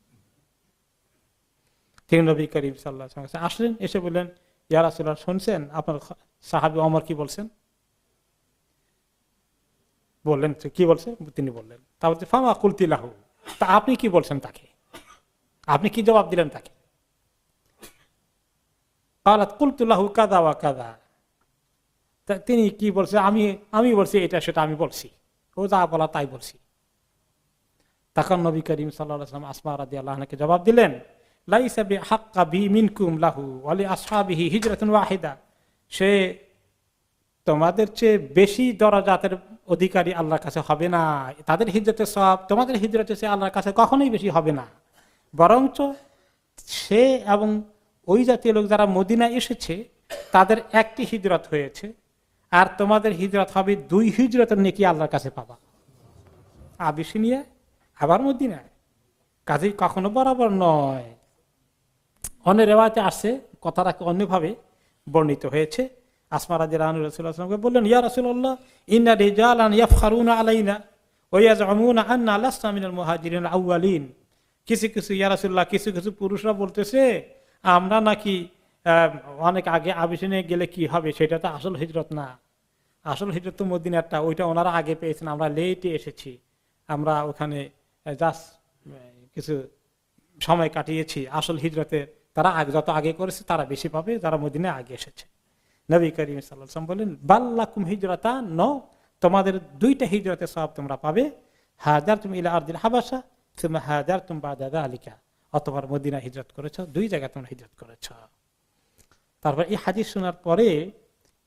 ঠিক নবী করিম সাল্লাল্লাহু আলাইহি ওয়াসাল্লাম আসলেন, এসে বললেন, ইয়া রাসূলুল্লাহ, শুনছেন আপনার সাহাবী ওমর কি বলছেন? বললেন কি বলছে? তিনি বললেন, তা বলছে ফামা কুলতি লাহু, তা আপনি কি বলছেন তাকে, আপনি কি জবাব দিলেন তাকে? ক্বালাত কুলতু লাহু কাযা ওয়া কাযা, তিনি কি বলছে? আমি আমি বলছি এটা সেটা আমি বলছি, ও যা বলা তাই বলছি। তখন নবী করিম সাল্লাল্লাহু আলাইহি ওয়াসাল্লাম আসমা রাদিয়াল্লাহু আনহাকে জবাব দিলেন, লাইসা বিহাক্কা বি মিনকুম লাহু ওয়া লি আসহাবিহি হিজরাতুন ওয়াহিদা, সে তোমাদের চেয়ে বেশি দরাজাতের অধিকারী আল্লাহর কাছে হবে না, তাদের হিজরতের সওয়াব তোমাদের হিজরতের চেয়ে আল্লাহর কাছে কখনোই বেশি হবে না, বরঞ্চ সে এবং ওই জাতীয় লোক যারা মদিনায় এসেছে তাদের একটি হিজরত হয়েছে, আর তোমাদের হিজরত হবে দুই হিজরতের নেকি আল্লাহর কাছে পাবা, আবিসিনিয়া আবার মদিনায়, কাজেই কখনো বরাবর নয়। অন্য রেওয়ায়েতে আসছে, কথাটা অন্যভাবে বর্ণিত হয়েছে। আসমা রাদিয়াল্লাহু আনহা রাসূলুল্লাহ সাল্লাল্লাহু আলাইহি ওয়াসাল্লামকে বললেন, ইয়া রাসূলুল্লাহ, ইন্না রিজালান ইয়াফখারুনা আলাইনা ওয়া ইয়াজউমুনা আন্না লাসনা মিনাল মুহাজিরিন আউয়ালিন, কিছু কিছু ইয়া রাসূলুল্লাহ, কিছু কিছু পুরুষরা বলতেছে আমরা নাকি অনেক আগে আবিসিনিয়া গেলে কি হবে, সেটা তো আসল হিজরত না, আসল হিজরত তো মদিনারটা, ওইটা ওনারা আগে পেয়েছেন, আমরা লেটে এসেছি, আমরা ওখানে জাস্ট কিছু সময় কাটিয়েছি, আসল হিজরতে তারা আগে যত আগে করেছে তারা বেশি পাবে, যারা মদিনায় আগে এসেছে। নবী করিম সাল্লাল্লাহু আলাইহি ওয়াসাল্লাম বলেন, বাল্লাকুম হিজরাতান, ন তোমাদের দুইটা হিজরতের সওয়াব তোমরা পাবে, হাজারতুম ইলা আরদিল হাবাশা সুম্মা হাজারতুম বাদা যালিকা, অথবা মদিনা হিজরত করেছো, দুই জায়গায় তোমরা হিজরত করেছো। তারপর এই হাদিস শোনার পরে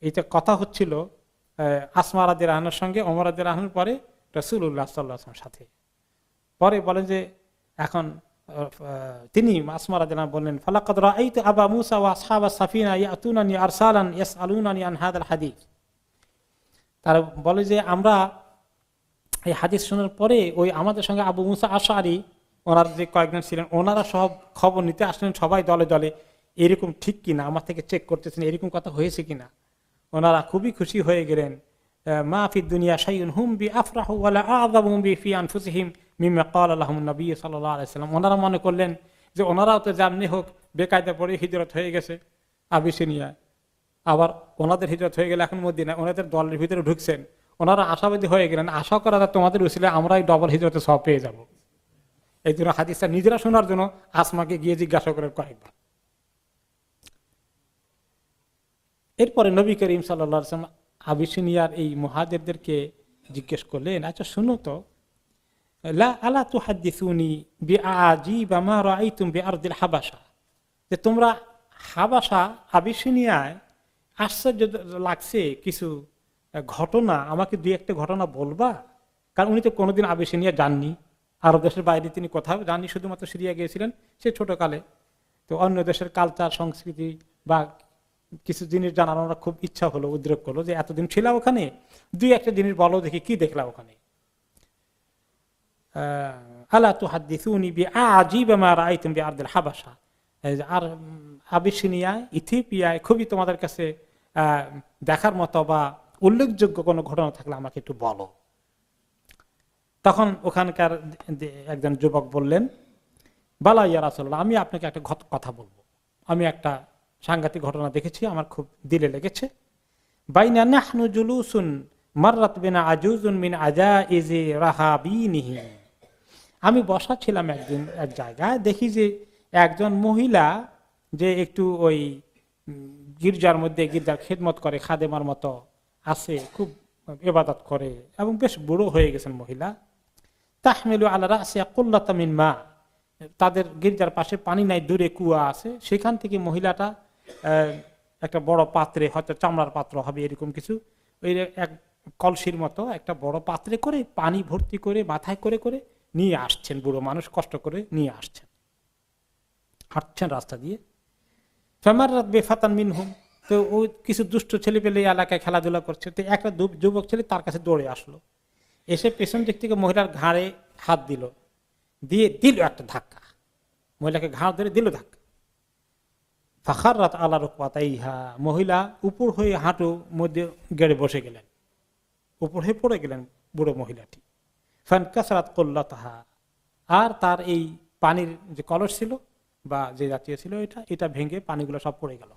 এইটা কথা হচ্ছিল আসমা রাদিয়াল্লাহু আনহার সঙ্গে, ওমর রাদিয়াল্লাহু আনহুর পরে রাসূলুল্লাহ সাল্লাল্লাহু আলাইহি ওয়াসাল্লামের সাথে। পরে বলেন যে এখন তিনি আসমা রাদিয়াল্লাহু আনহা বললেন, ফালাকাদ রাআইতু আবা মূসা ওয়া আসহাবাস সাফিনা ইয়াতুনানি আরসালান ইয়াসআলুনানি আন হাদাল হাদিস। তারা বলে যে আমরা এই হাদিস শোনার পরে ওই আমাদের সঙ্গে আবু মুসা আশআরী ওনার যে কয়েকজন ছিলেন ওনারা সব খবর নিতে আসলেন, সবাই দলে দলে, এরকম ঠিক কিনা আমার থেকে চেক করতেছেন, এরকম কথা হয়েছে কিনা। ওনারা খুবই খুশি হয়ে গেলেন। মা ফি দুনিয়া শাইউন হুম বি আফরাহু ওয়ালা আযামু বি ফি আনফুসিহিম মিম্মা ক্বালা লাহুম নবী সাল্লাল্লাহু আলাইহি ওয়াসাল্লাম। ওনারা মনে করলেন যে ওনারাও তো যেমনি হোক বেকায়দা পড়ে হিজরত হয়ে গেছে আবিসিনিয়ায়, আবার ওনাদের হিজরত হয়ে গেলে এখন মদিনায় ওনাদের দলের ভিতরে ঢুকছেন, ওনারা আশাবাদী হয়ে গেলেন, আশা করা যায় তোমাদের উসিলায় আমরাই ডবল হিজরতে সব পেয়ে যাব। এই জন্য হাদিসটা নিজেরা শোনার জন্য আসমাকে গিয়ে জিজ্ঞাসা করেন কয়েকবার। এরপরে নবী করিম সাল্লাল্লাহু আলাইহি ওয়াসাল্লাম আবিসিনিয়ার এই মুহাজিরদেরকে জিজ্ঞেস করলেন, আচ্ছা শুনো তো, লা আলা তুহাদ্দিসুনি বিআজিবা মা রাআইতুম বিআরদিল হাবাসা, যে তোমরা হাবাসা আবিসিনিয়ায় আশ্চর্য লাগছে কিছু ঘটনা, আমাকে দুই একটা ঘটনা বলবা? কারণ উনি তো কোনোদিন আবিসিনিয়া যাননি, আরব দেশের বাইরে তিনি কোথাও যাননি, শুধুমাত্র সিরিয়া গিয়েছিলেন সে ছোটকালে। তো অন্য দেশের কালচার সংস্কৃতি বা কিছু জিনিস জানার ওনার খুব ইচ্ছা হলো, উদ্রেক করলো যে এতদিন ছিল ওখানে, দুই একটা জিনিস বলো দেখি কি দেখলা ওখানে। আলা তুহাদ্দিসুনি বিআজিবা মা রাআইতুম বিআরদিল হাবাসা, আর আবিসিনিয়ায় ইথিওপিয়ায় খুবই তোমাদের কাছে আহ দেখার মতো বা উল্লেখযোগ্য কোনো ঘটনা থাকলে আমাকে একটু বলো। তখন ওখানকার একজন যুবক বললেন, বালা ইয়া রাসূলুল্লাহ, আমি আপনাকে একটা কথা বলবো, আমি একটা সাংঘাতিক ঘটনা দেখেছি, আমার খুব দিলে লেগেছে। বাইনা নাহনু জুলুসুন মাররাত বিনা আজুজুন মিন আজাইজি রাহাবিনিহি, আমি বসা ছিলাম একদিন এক জায়গায়, দেখি যে একজন মহিলা যে একটু ওই গির্জার মধ্যে গির্জার খেদমত করে, খাদেমার মতো আছে, খুব ইবাদত করে এবং বেশ বুড়ো হয়ে গেছেন মহিলা। তাহমিলু আলা রাসিহা কুল্লাতাম মিন মা, তাদের গির্জার পাশে পানি নাই, দূরে কুয়া আছে, সেখান থেকে মহিলাটা একটা বড় পাত্রে, হয়তো চামড়ার পাত্র হবে এরকম কিছু, ওই এক কলসির মতো একটা বড় পাত্রে করে পানি ভর্তি করে মাথায় করে করে নিয়ে আসছেন, বুড়ো মানুষ কষ্ট করে নিয়ে আসছেন, হাঁটছেন রাস্তা দিয়ে। ফামাররাত বিফাতান মিনহুম, তো ওই কিছু দুষ্ট ছেলে পেলে এলাকায় খেলাধুলা করছে, তো একটা যুবক ছেলে তার কাছে দৌড়ে আসলো, এসে পেছন দিক থেকে মহিলার ঘাড়ে হাত দিল, দিয়ে দিল একটা ধাক্কা, মহিলাকে ঘাড় ধরে দিল ধাক্কা। ফাখাররাত আলা রুকবাতাইহা, মহিলা উপর হয়ে হাঁটু মধ্যে গেড়ে বসে গেলেন, উপর হয়ে পড়ে গেলেন বুড়ো মহিলাটি। ফানকাসারাত কুল্লাতাহা, আর তার এই পানির যে কলস ছিল বা যে জাতীয় ছিল এটা এটা ভেঙে পানিগুলো সব পড়ে গেল।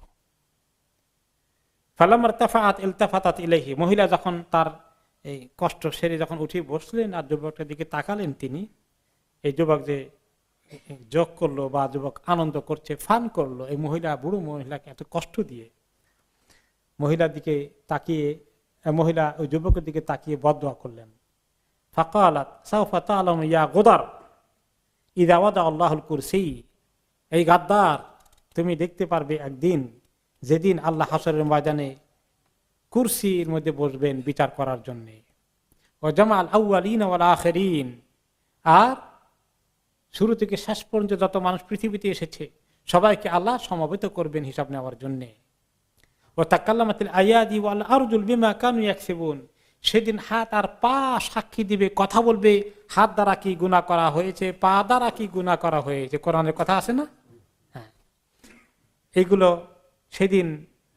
ফালাম্মা ইরতাফাআত ইলতাফাতাত ইলাইহি, মহিলা যখন তার এই কষ্ট সেরে যখন উঠে বসলেন আর যুবকটার দিকে তাকালেন, তিনি এই যুবক যে যোগ করলো বা যুবক আনন্দ করছে, ফান করলো, এই মহিলা বুড়ো মহিলাকে এত কষ্ট দিয়ে মহিলার দিকে তাকিয়ে, মহিলা ওই যুবকের দিকে তাকিয়ে বদদুয়া করলেন। ফাকালাত সাউফা তা'লামু ইয়া গুদার ইযা ওয়াদা আল্লাহুল কুরসি, এই গাদ্দার তুমি দেখতে পারবে একদিন যেদিন আল্লাহ হাসরের ময়দানে কুরসির মধ্যে বসবেন বিচার করার জন্য। ওয়া জামাআল আউয়ালিন ওয়াল আখিরিন, আর শুরু থেকে শেষ পর্যন্ত যত মানুষ পৃথিবীতে এসেছে সবাইকে আল্লাহ সমবেত করবেন হিসাব নেওয়ার জন্য। ওয়া তাকাল্লামাতিল আয়াদি ওয়াল আরজুল বিমা কানু ইয়াকসিবুন, সেদিন হাত আর পা সাক্ষী দিবে, কথা বলবে, হাত দ্বারা কি গুনাহ করা হয়েছে, পা দ্বারা কি গুনাহ করা হয়েছে, কোরআনের কথা আছে না, হ্যাঁ, এগুলো সেদিন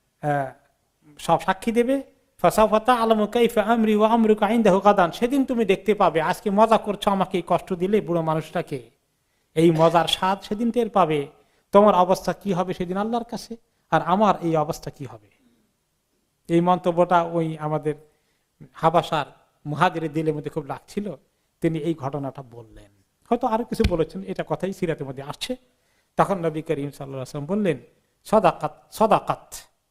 সব সাক্ষী দেবে। ফাসাউফা তা'লামু কাইফা আমরি ওয়া আমরুকা ইনদাহু গাদান, সেদিন তুমি দেখতে পাবে, আজকে মজা করছো আমাকে কষ্ট দিলে বুড়ো মানুষটাকে, এই মজার স্বাদ সেদিন টের পাবে, তোমার অবস্থা কি হবে সেদিন আল্লাহর কাছে, আর আমার এই অবস্থা কি হবে। এই মন্তব্যটা ওই আমাদের হাবাসার মুহাজিরের দিলের মধ্যে খুব লাগছিল, তিনি এই ঘটনাটা বললেন, হয়তো আরো কিছু বলেছেন, এটা কথাই সিরাতের মধ্যে আসছে। তখন নবী করিম সাল্লাল্লাহু আলাইহি ওয়াসাল্লাম বললেন, সাদাকাত সাদাকাত,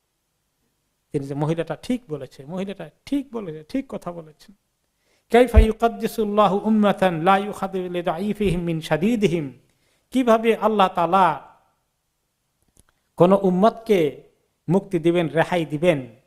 তিনি যে মহিলাটা ঠিক বলেছে, মহিলাটা ঠিক বলেছে, ঠিক কথা বলেছেন। কাইফা ইউকাদ্দিসুল্লাহু উম্মাতান লা ইউখাযু লিদাঈফিহিম মিন শাদীদিহিম, কিভাবে আল্লাহ তাআলা কোন উম্মতকে মুক্তি দিবেন, রেহাই দিবেন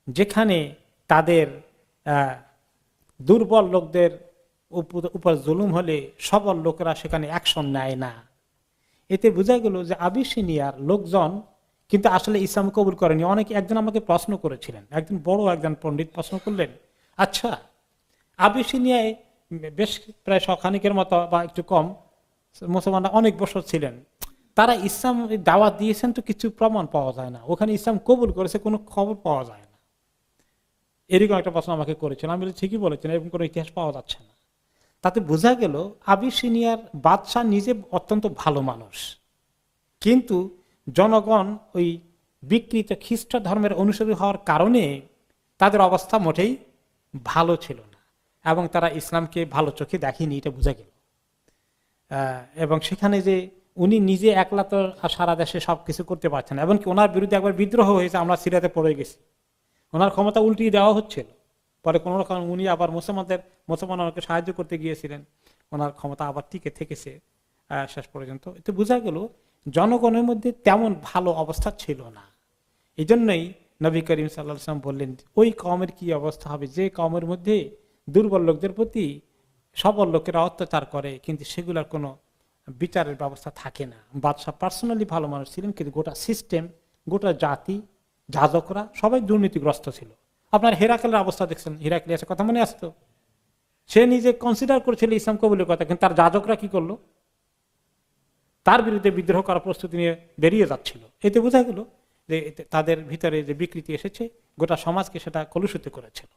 যেখানে তাদের দুর্বল লোকদের উপর জুলুম হলে সবল লোকেরা সেখানে অ্যাকশন নেয় না। এতে বোঝা গেল যে আবিসিনিয়ার লোকজন কিন্তু আসলে ইসলাম কবুল করেনি। অনেকে একজন আমাকে প্রশ্ন করেছিলেন, একজন বড় একজন পণ্ডিত প্রশ্ন করলেন, আচ্ছা আবিসিনিয়ায় বেশ প্রায় শখানিকের মতো বা একটু কম মুসলমানরা অনেক বছর ছিলেন, তারা ইসলাম দাওয়াত দিয়েছেন তো কিছু প্রমাণ পাওয়া যায় না, ওখানে ইসলাম কবুল করেছে কোনো খবর পাওয়া যায় না। এরকম একটা প্রশ্ন আমাকে করেছিল। আমি ঠিকই বলেছেন, এরকম কোনো ইতিহাস পাওয়া যাচ্ছে না। তাতে বোঝা গেল আবিসিনিয়ার বাদশাহ নিজে অত্যন্ত ভালো মানুষ, কিন্তু জনগণ ওই বিকৃত খ্রিস্ট ধর্মের অনুসারী হওয়ার কারণে তাদের অবস্থা মোটেই ভালো ছিল না এবং তারা ইসলামকে ভালো চোখে দেখেনি, এটা বোঝা গেল। এবং সেখানে যে উনি নিজে একলা তো সারা দেশে সবকিছু করতে পারছেন, এমনকি ওনার বিরুদ্ধে একবার বিদ্রোহ হয়েছে, আমরা সিরিয়াতে পড়ে গেছি, ওনার ক্ষমতা উল্টিয়ে দেওয়া হচ্ছিল। পরে কোনো রকম উনি আবার মুসলমানদের মুসলমানকে সাহায্য করতে গিয়েছিলেন, ওনার ক্ষমতা আবার টিকে থেকেছে শেষ পর্যন্ত। এতে বোঝা গেল জনগণের মধ্যে তেমন ভালো অবস্থা ছিল না। এই জন্যই নবী করিম সাল্লাল্লাহু আলাইহি ওয়াসাল্লাম বললেন, ওই কওমের কি অবস্থা হবে যে কওমের মধ্যে দুর্বল লোকদের প্রতি সবল লোকেরা অত্যাচার করে কিন্তু সেগুলোর কোনো বিচারের ব্যবস্থা থাকে না। বাদশাহ পার্সোনালি ভালো মানুষ ছিলেন, কিন্তু গোটা সিস্টেম, গোটা জাতি, যাজকরা সবাই দুর্নীতিগ্রস্ত ছিল। আপনার হেরাকেলের অবস্থা দেখছেন, হেরাক্লিয়াসের কথা মনে আসতো, সে নিজে কনসিডার করেছিল ইসলাম কবুলের কথা, কিন্তু তার যাজকরা কি করলো, তার বিরুদ্ধে বিদ্রোহ করার প্রস্তুতি নিয়ে বেরিয়ে যাচ্ছিল। এতে বোঝা গেল যে তাদের ভিতরে যে বিকৃতি এসেছে গোটা সমাজকে সেটা কলুষিত করেছিল।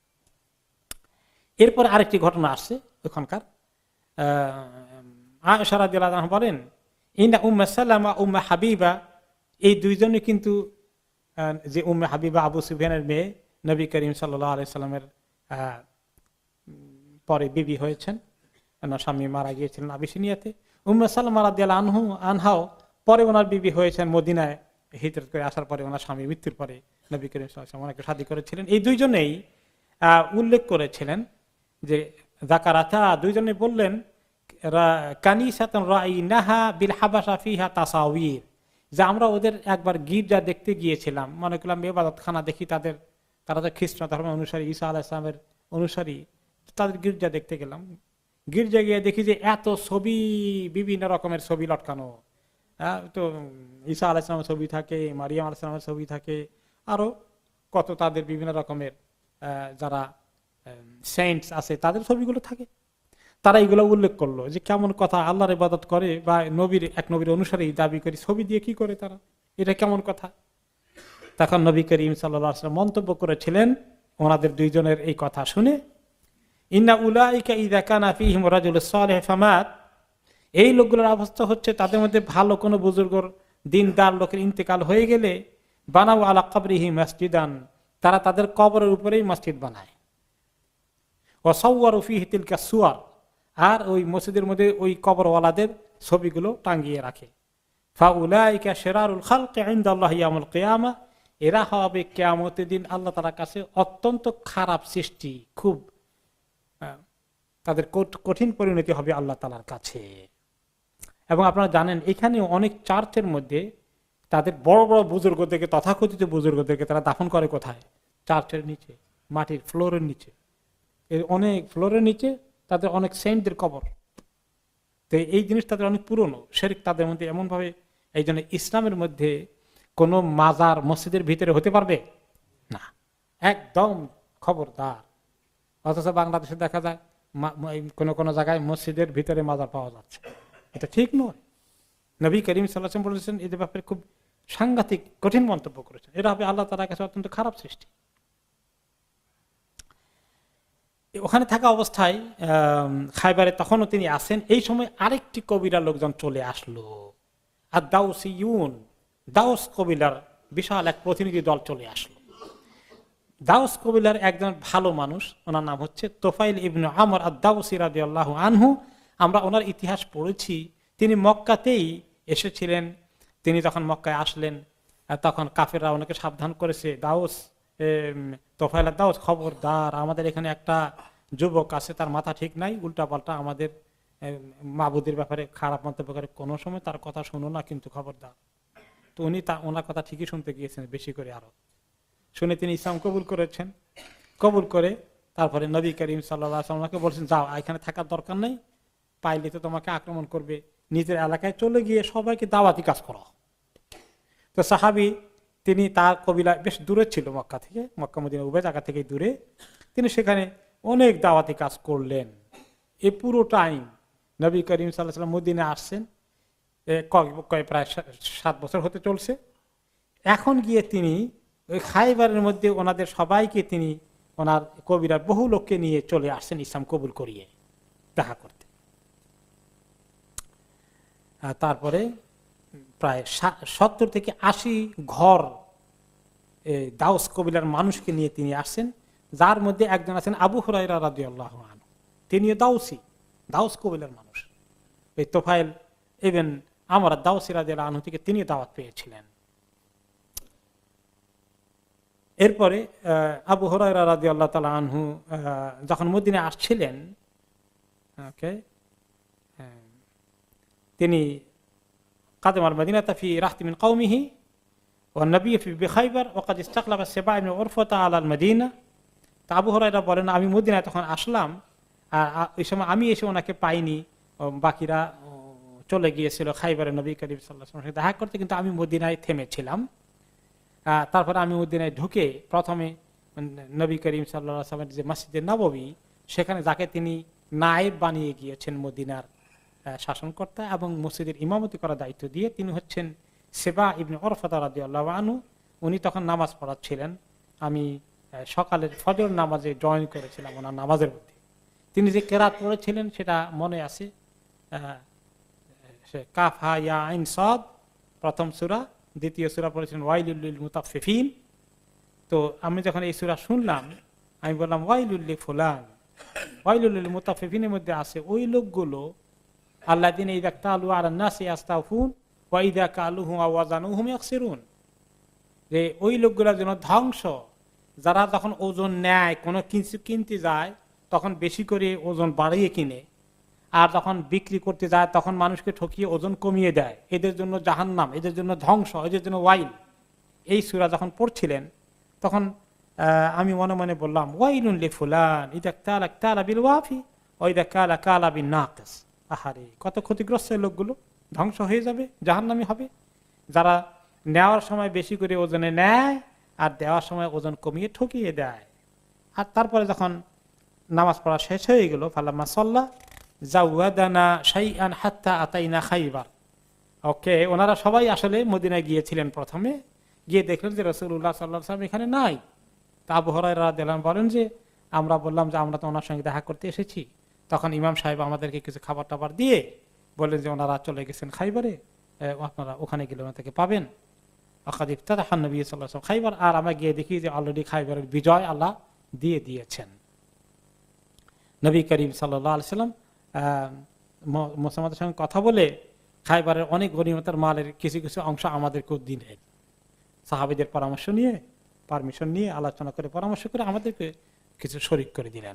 এরপর আরেকটি ঘটনা আসছে ওখানকার। আয়েশা রাদিয়াল্লাহু আনহা বলেন, ইন্না উম্মে সালামা উম্মে হাবিবা, এই দুইজনে কিন্তু যে উম্মে হাবিবা আবু সুফিয়ানের মেয়ে, নবী করিম সাল্লাল্লাহু আলাইহি সাল্লামের পরে বিবি হয়েছেন, স্বামী মারা গিয়েছিলেন আবিসিনিয়াতে। উম্মে সালামা রাদিয়াল্লাহু আনহু আনহাও পরে ওনার বিবি হয়েছেন মদিনায় হিজরত করে আসার পরে, ওনার স্বামীর মৃত্যুর পরে নবী করিম সাল্লাল্লাহু আলাইহি ওয়াসাল্লাম ওনাকে শাদী করেছিলেন। এই দুইজনেই উল্লেখ করেছিলেন যে যাকারাতা, দুইজনে বললেন কানিসাতান রাইনাহা বিল হাবাশা ফিহা তাসাওয়ির, যে আমরা ওদের একবার গির্জা দেখতে গিয়েছিলাম, মনে করলাম ইবাদতখানা দেখি তাদের, তারা তো খ্রিস্ট ধর্মের অনুসারী, ঈসা আলাইহিস সালামের অনুসারী, তাদের গির্জা দেখতে গেলাম। গির্জা গিয়ে দেখি যে এত ছবি, বিভিন্ন রকমের ছবি লটকানো, তো ঈসা আলাইহিস সালামের ছবি থাকে, মারিয়াম আলাইহিস সালামের ছবি থাকে, আরো কত তাদের বিভিন্ন রকমের যারা সেন্টস আছে তাদের ছবিগুলো থাকে। তারা এগুলো উল্লেখ করলো যে কেমন কথা, আল্লাহর ইবাদত করে বা নবীর এক নবীর অনুসারী দাবি করে ছবি দিয়ে কি করে তারা, এটা কেমন কথা। তখন নবী করিম সাল্লাল্লাহু আলাইহি ওয়াসাল্লাম মন্তব্য করেছিলেন ওনাদের দুইজনের এই কথা শুনে, ইন্না উলাইকা ইযা কানা ফীহিম রাজুলুস সালিহ ফামাত, এই লোকগুলোর অবস্থা হচ্ছে তাদের মধ্যে ভালো কোনো বুজুর্গর দিনদার লোকের ইন্তেকাল হয়ে গেলে বানাউ আলা কবরিহি মসজিদান, তারা তাদের কবরের উপরেই মসজিদ বানায়, ওয়া সাওয়ারু ফীহি তিলকা সুওয়ার, আর ওই মসজিদের মধ্যে ওই কবরওয়ালাদের ছবিগুলো টাঙ্গিয়ে রাখে। ফাউলাইকা শিরারুল খালকি ইনদাল্লাহি ইয়াউমুল কিয়ামা, এরা হবে কিয়ামতের দিন আল্লাহ তাআলার কাছে অত্যন্ত খারাপ সৃষ্টি, খুব তাদের কঠিন পরিণতি হবে আল্লাহ তাআলার কাছে। এবং আপনারা জানেন এখানে অনেক চার্চের মধ্যে তাদের বড় বড় বুজুর্গদেরকে, তথাকথিত বুজুর্গদেরকে তারা দাফন করে কোথায়, চার্চের নিচে, মাটির ফ্লোরের নিচে, অনেক ফ্লোরের নিচে তাদের অনেক সেন্টদের কবর। তো এই জিনিস তাদের অনেক পুরনো, শিরক তাদের মধ্যে এমন ভাবে। এই জন্য ইসলামের মধ্যে কোনো মাজার মসজিদের ভিতরে হতে পারবে না, একদম খবরদার। অথচ বাংলাদেশে দেখা যায় কোনো কোনো জায়গায় মসজিদের ভিতরে মাজার পাওয়া যাচ্ছে, এটা ঠিক নয়। নবী করিম সাল্লাল্লাহু আলাইহি ওয়াসাল্লাম বলেছেন এদের ব্যাপারে খুব সাংঘাতিক কঠিন মন্তব্য করেছেন, এরা হবে আল্লাহ তাআলার কাছে অত্যন্ত খারাপ সৃষ্টি। ওখানে থাকা অবস্থায় খায়বারে তখনও তিনি আসেন, এই সময় আরেকটি কবিরা লোকজন চলে আসলো, আর দাউসিয়ুন, দাউস কবিলার বিশাল এক প্রতিনিধি দল চলে আসলো। দাউস কবিলার একজন ভালো মানুষ, ওনার নাম হচ্ছে তোফাইল ইবনে আমর আদ-দাউসি রাদিয়াল্লাহু আনহু। আমরা ওনার ইতিহাস পড়েছি, তিনি মক্কাতেই এসেছিলেন। তিনি যখন মক্কায় আসলেন তখন কাফেররা ওনাকে সাবধান করেছে, দাউস তোফাইল দাউস, খবরদার, আমাদের এখানে একটা যুবক আছে, তার মাথা ঠিক নাই, উল্টা পাল্টা আমাদের মাবুদের ব্যাপারে খারাপ মন্তব্য করে, কোনো সময় তার কথা শুনো না, কিন্তু খবরদার। তো উনি তা ওনার কথা ঠিকই শুনতে গিয়েছেন বেশি করে আরো। শুনে তিনি ইসলাম কবুল করেছেন। কবুল করে তারপরে নবী করিম সাল্লাল্লাহু আলাইহি ওয়াসাল্লামকে বলছেন, যাও, এখানে থাকার দরকার নেই, পাইলে তো তোমাকে আক্রমণ করবে, নিজের এলাকায় চলে গিয়ে সবাইকে দাওয়াতি কাজ করো। তো সাহাবী তিনি তার কবিলা বেশ দূরে ছিল মক্কা থেকে, মক্কা মদিনা উভয় জায়গা থেকে দূরে, তিনি সেখানে অনেক দাওয়াতি কাজ করলেন। এই পুরো টাইম নবী করিম সাল্লাল্লাহু আলাইহি ওয়াসাল্লাম মদিনা আসছেন প্রায় সাত বছর হতে চলছে। এখন গিয়ে তিনি ওই খাইবারের মধ্যে ওনাদের সবাইকে তিনি ওনার কবিরার বহু লোককে নিয়ে চলে আসছেন ইসলাম কবুল করিয়ে দেখা করতে। তারপরে প্রায় সত্তর থেকে আশি ঘর দাউস কবিলার মানুষকে নিয়ে তিনি আসছেন, যার মধ্যে একজন আছেন আবু হুরায়রা রাদিয়াল্লাহু আনহু, তিনিও দাউসি, দাউস কবিলার মানুষ। এই তোফাইল ইবন আমর দাউসি রাদিয়াল্লাহু আনহু থেকে তিনি দাওয়াত পেয়েছিলেন। এরপরে আবু হুরায়রা রাদিয়াল্লাহু তাআলা আনহু যখন মদিনায় আসছিলেন, ওকে, তিনি কাদেমার মদিনাতা ফি রাহতি মিন কওমিহি ওয়া নবী ফি বিখাইবার ওয়া ক্বাদ ইসতাকলাবা সাবা ইবনে উরফাতা আলাল মদিনা। তা আবু হুরায়রা বলেন, আমি মদিনায় তখন আসলাম, আর ওই সময় আমি এসে ওনাকে পাইনি, বাকিরা চলে গিয়েছিল খাইবারে নবী করিম সাল্লাল্লাহু আলাইহি ওয়াসাল্লাম দেখা করতে, কিন্তু আমি মদিনায় থেমেছিলাম। তারপরে আমি মদিনায় ঢুকে প্রথমে নবী করিম সাল্লাল্লাহু আলাইহি ওয়াসাল্লামের যে মসজিদে নববী, সেখানে যাকে তিনি নায়েব বানিয়ে গিয়েছেন মদিনার শাসনকর্তা এবং মসজিদের ইমামতি করার দায়িত্ব দিয়ে, তিনি হচ্ছেন সেবা ইবনে উরফাতা রাদিয়াল্লাহু আনহু। উনি তখন নামাজ পড়াচ্ছিলেন, আমি সকালের ফজর নামাজে জয়েন করেছিলাম ওনার নামাজের মধ্যে। তিনি যে কেরাত পড়েছিলেন সেটা মনে আছে, কাফ হা ইয়া আইন সাদ প্রথম সূরা, দ্বিতীয় সূরা পড়েছিলেন ওয়াইলুল লিল মুতাফফিফিন। তো আমি যখন এই সূরা শুনলাম, আমি বললাম ওয়াইলুল লি ফুলান, ওয়াইলুল লিল মুতাফফিফিনের মধ্যে আছে ওই লোকগুলো আল্লাযিনা ইযা ক্তালু আলান নাসি ইস্তাওফুন ওয়া ইযা কালুহুম আও ওয়াজানুহুম ইয়াখসিরুন, যে ওই লোকগুলোর জন্য ধ্বংস, যারা যখন ওজন নেয়, কোনো কিছু কিনতে যায় তখন বেশি করে ওজন বাড়িয়ে কিনে, আর যখন বিক্রি করতে যায় তখন মানুষকে ঠকিয়ে ওজন কমিয়ে দেয়, এদের জন্য জাহান্নাম, এদের জন্য ধ্বংস, এদের জন্য ওয়াইল। এই সূরা যখন পড়ছিলেন তখন আমি মনে মনে বললাম, ওয়াইলুন লি ফুলান ইযা ক্তালা ক্তালা বিল ওয়াফি ওয়া ইযা কালা কালা বিন নাকিস। আহারে, কত ক্ষতিগ্রস্ত লোকগুলো, ধ্বংস হয়ে যাবে, জাহান্নামী হবে, যারা নেওয়ার সময় বেশি করে ওজনে নেয় আর দেওয়ার সময় ওজন কমিয়ে ঠকিয়ে দেয়। আর তারপরে যখন নামাজ পড়া শেষ হয়ে গেল, ফালাম্মা সাল্লা জাওয়াদানা শাইআন হাত্তা আতাইনা খাইবার। ওকে, ওনারা সবাই আসলে মদিনায় গিয়েছিলেন, প্রথমে গিয়ে দেখলেন যে রাসূলুল্লাহ সাল্লাল্লাহু আলাইহি ওয়াসাল্লাম এখানে নাই। তা আবু হুরায়রা রাদিয়াল্লাহু আনহু বলেন যে আমরা বললাম যে আমরা তো ওনার সঙ্গে দেখা করতে এসেছি। তখন ইমাম সাহেব আমাদেরকে কিছু খাবার টাবার দিয়ে বললেন যে ওনারা চলে গেছেন খাইবারে, আপনারা ওখানে গেলে ওনাদেরকে পাবেন। ওয়াকাদ ইফতাতাহা নবী সাল্লাল্লাহু আলাইহি ওয়াসাল্লাম খাইবার, আর আমরা গিয়ে দেখি যে অলরেডি খাইবারের বিজয় আল্লাহ দিয়ে দিয়েছেন। নবী করিম সাল্লাল্লাহু আলাইহি ওয়াসাল্লাম মুসলমানদের সঙ্গে কথা বলে খাইবারের অনেক গনিমতের মালের কিছু কিছু অংশ আমাদেরকেও দিলেন। সাহাবীদের পরামর্শ নিয়ে, পারমিশন নিয়ে, আলোচনা করে পরামর্শ করে আমাদেরকে কিছু শরীক করে দিলেন।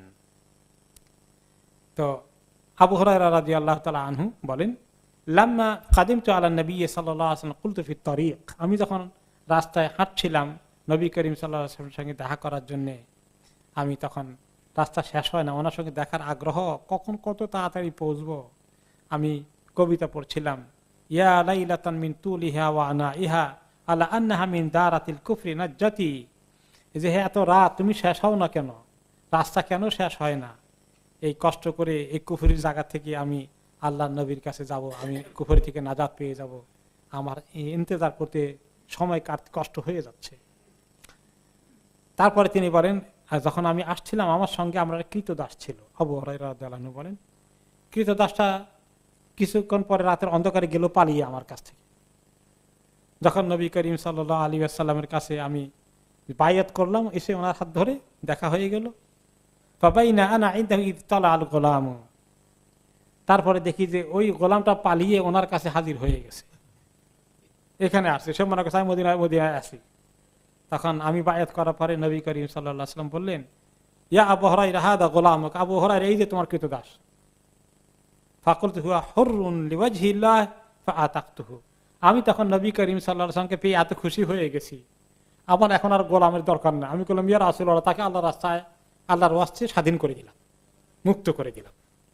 তো আবু হুরায়রা রাদিয়াল্লাহু তাআলা আনহু বলেন, লাম্মা কাদিমতু আলা নবী সাল্লাল্লাহু আলাইহি ওয়াসাল্লাম কুলতু ফি তারিক, আমি যখন রাস্তায় হাঁটছিলাম নবী করিম সাল্লাল্লাহু আলাইহি ওয়াসাল্লামের সঙ্গে দেখা করার জন্য, আমি তখন রাস্তা শেষ হয় না, ওনার সঙ্গে দেখার আগ্রহ, কখন কত তাড়াতাড়ি পৌঁছবো। আমি কবিতা পড়ছিলাম, ইয়া লাইলাতান মিন তুলিহা ওয়া আনা ইহা আলা আন্নাহা মিন দারাতিল কুফরি নাজ্জাতি, যে হে এত রাত তুমি শেষ হও না কেন, রাস্তা কেন শেষ হয় না, এই কষ্ট করে এই কুফরির জায়গা থেকে আমি আল্লাহর নবীর কাছে যাব, আমি কুফরি থেকে নাজাত পেয়ে যাব, আমার ইন্তজার করতে সময় কাটতে কষ্ট হয়ে যাচ্ছে। তারপরে তিনি বলেন, যখন আমি আসছিলাম আমার সঙ্গে আমার কৃতদাস ছিল। আবু হুরায়রা রাদিয়াল্লাহু আনহু বলেন, কৃতদাসটা কিছুক্ষণ পরে রাতের অন্ধকারে গেল পালিয়ে আমার কাছ থেকে। যখন নবী করিম সাল্লাল্লাহু আলাইহি ওয়াসাল্লামের কাছে আমি বায়াত করলাম, এসে ওনার হাত ধরে দেখা হয়ে গেল। ফাবাইনা আনা ইনদাহু ইয তালা আল গোলাম, তারপরে দেখি যে ওই গোলামটা পালিয়ে ওনার কাছে হাজির হয়ে গেছে, এখানে আসছে, সে মনে করছে আমি মদিনায় মদিনায় আসি। তখন আমি বায়াত করার পরে নবী করিম সাল্লাল্লাহু আলাইহি ওয়াসাল্লাম বললেন, ইয়া আবু হুরায়রা হাদা গোলামুক, আবু হুরায়রা এই যে তোমার কৃতদাস। ফাকুলতু হুয়া হুররুন লিওয়াজহিল্লাহ ফাআতাকতুহু, আমি তখন নবী করিম সাল্লাল্লাহু আলাইহি ওয়াসাল্লামকে পেয়ে এত খুশি হয়ে গেছি, আমার এখন আর গোলামের দরকার না। আমি বললাম ইয়া রাসূলুল্লাহ, তাকে আল্লাহ রাস্তায় আল্লাহর ওয়াস্তে স্বাধীন করে দিলাম, মুক্ত করে দিলাম।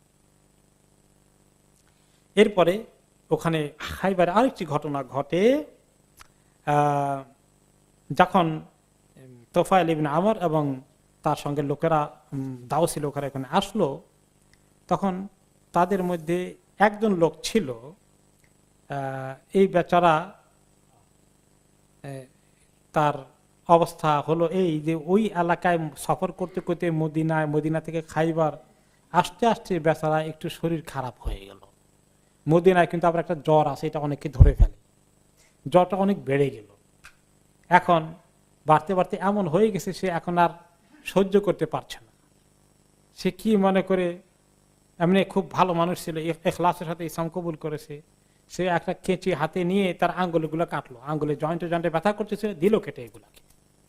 এরপরে ওখানে খাইবারে আরেকটি ঘটনা ঘটে। আহ যখন তোফায়েল ইবনে আমর এবং তার সঙ্গে লোকেরা, দাওসী লোকেরা এখানে আসলো, তখন তাদের মধ্যে একজন লোক ছিল, এই বেচারা, তার অবস্থা হলো এই যে ওই এলাকায় সফর করতে করতে মদিনায়, মদিনা থেকে খাইবার আস্তে আস্তে বেচারা একটু শরীর খারাপ হয়ে গেল। মদিনায় কিন্তু আবার একটা জ্বর আছে, এটা অনেককে ধরে ফেলে, জ্বরটা অনেক বেড়ে গেল। এখন বাড়তে বাড়তে এমন হয়ে গেছে সে এখন আর সহ্য করতে পারছে না। সে কি মনে করে, এমনি খুব ভালো মানুষ ছিল, ইখলাসের সাথে ইসলাম কবুল করেছে, সে একটা কেঁচি হাতে নিয়ে তার আঙ্গুলগুলো কাটলো, আঙ্গুলে জয়েন্টে জয়েন্টে ব্যথা করতেছে, দিল কেটে এগুলাকে।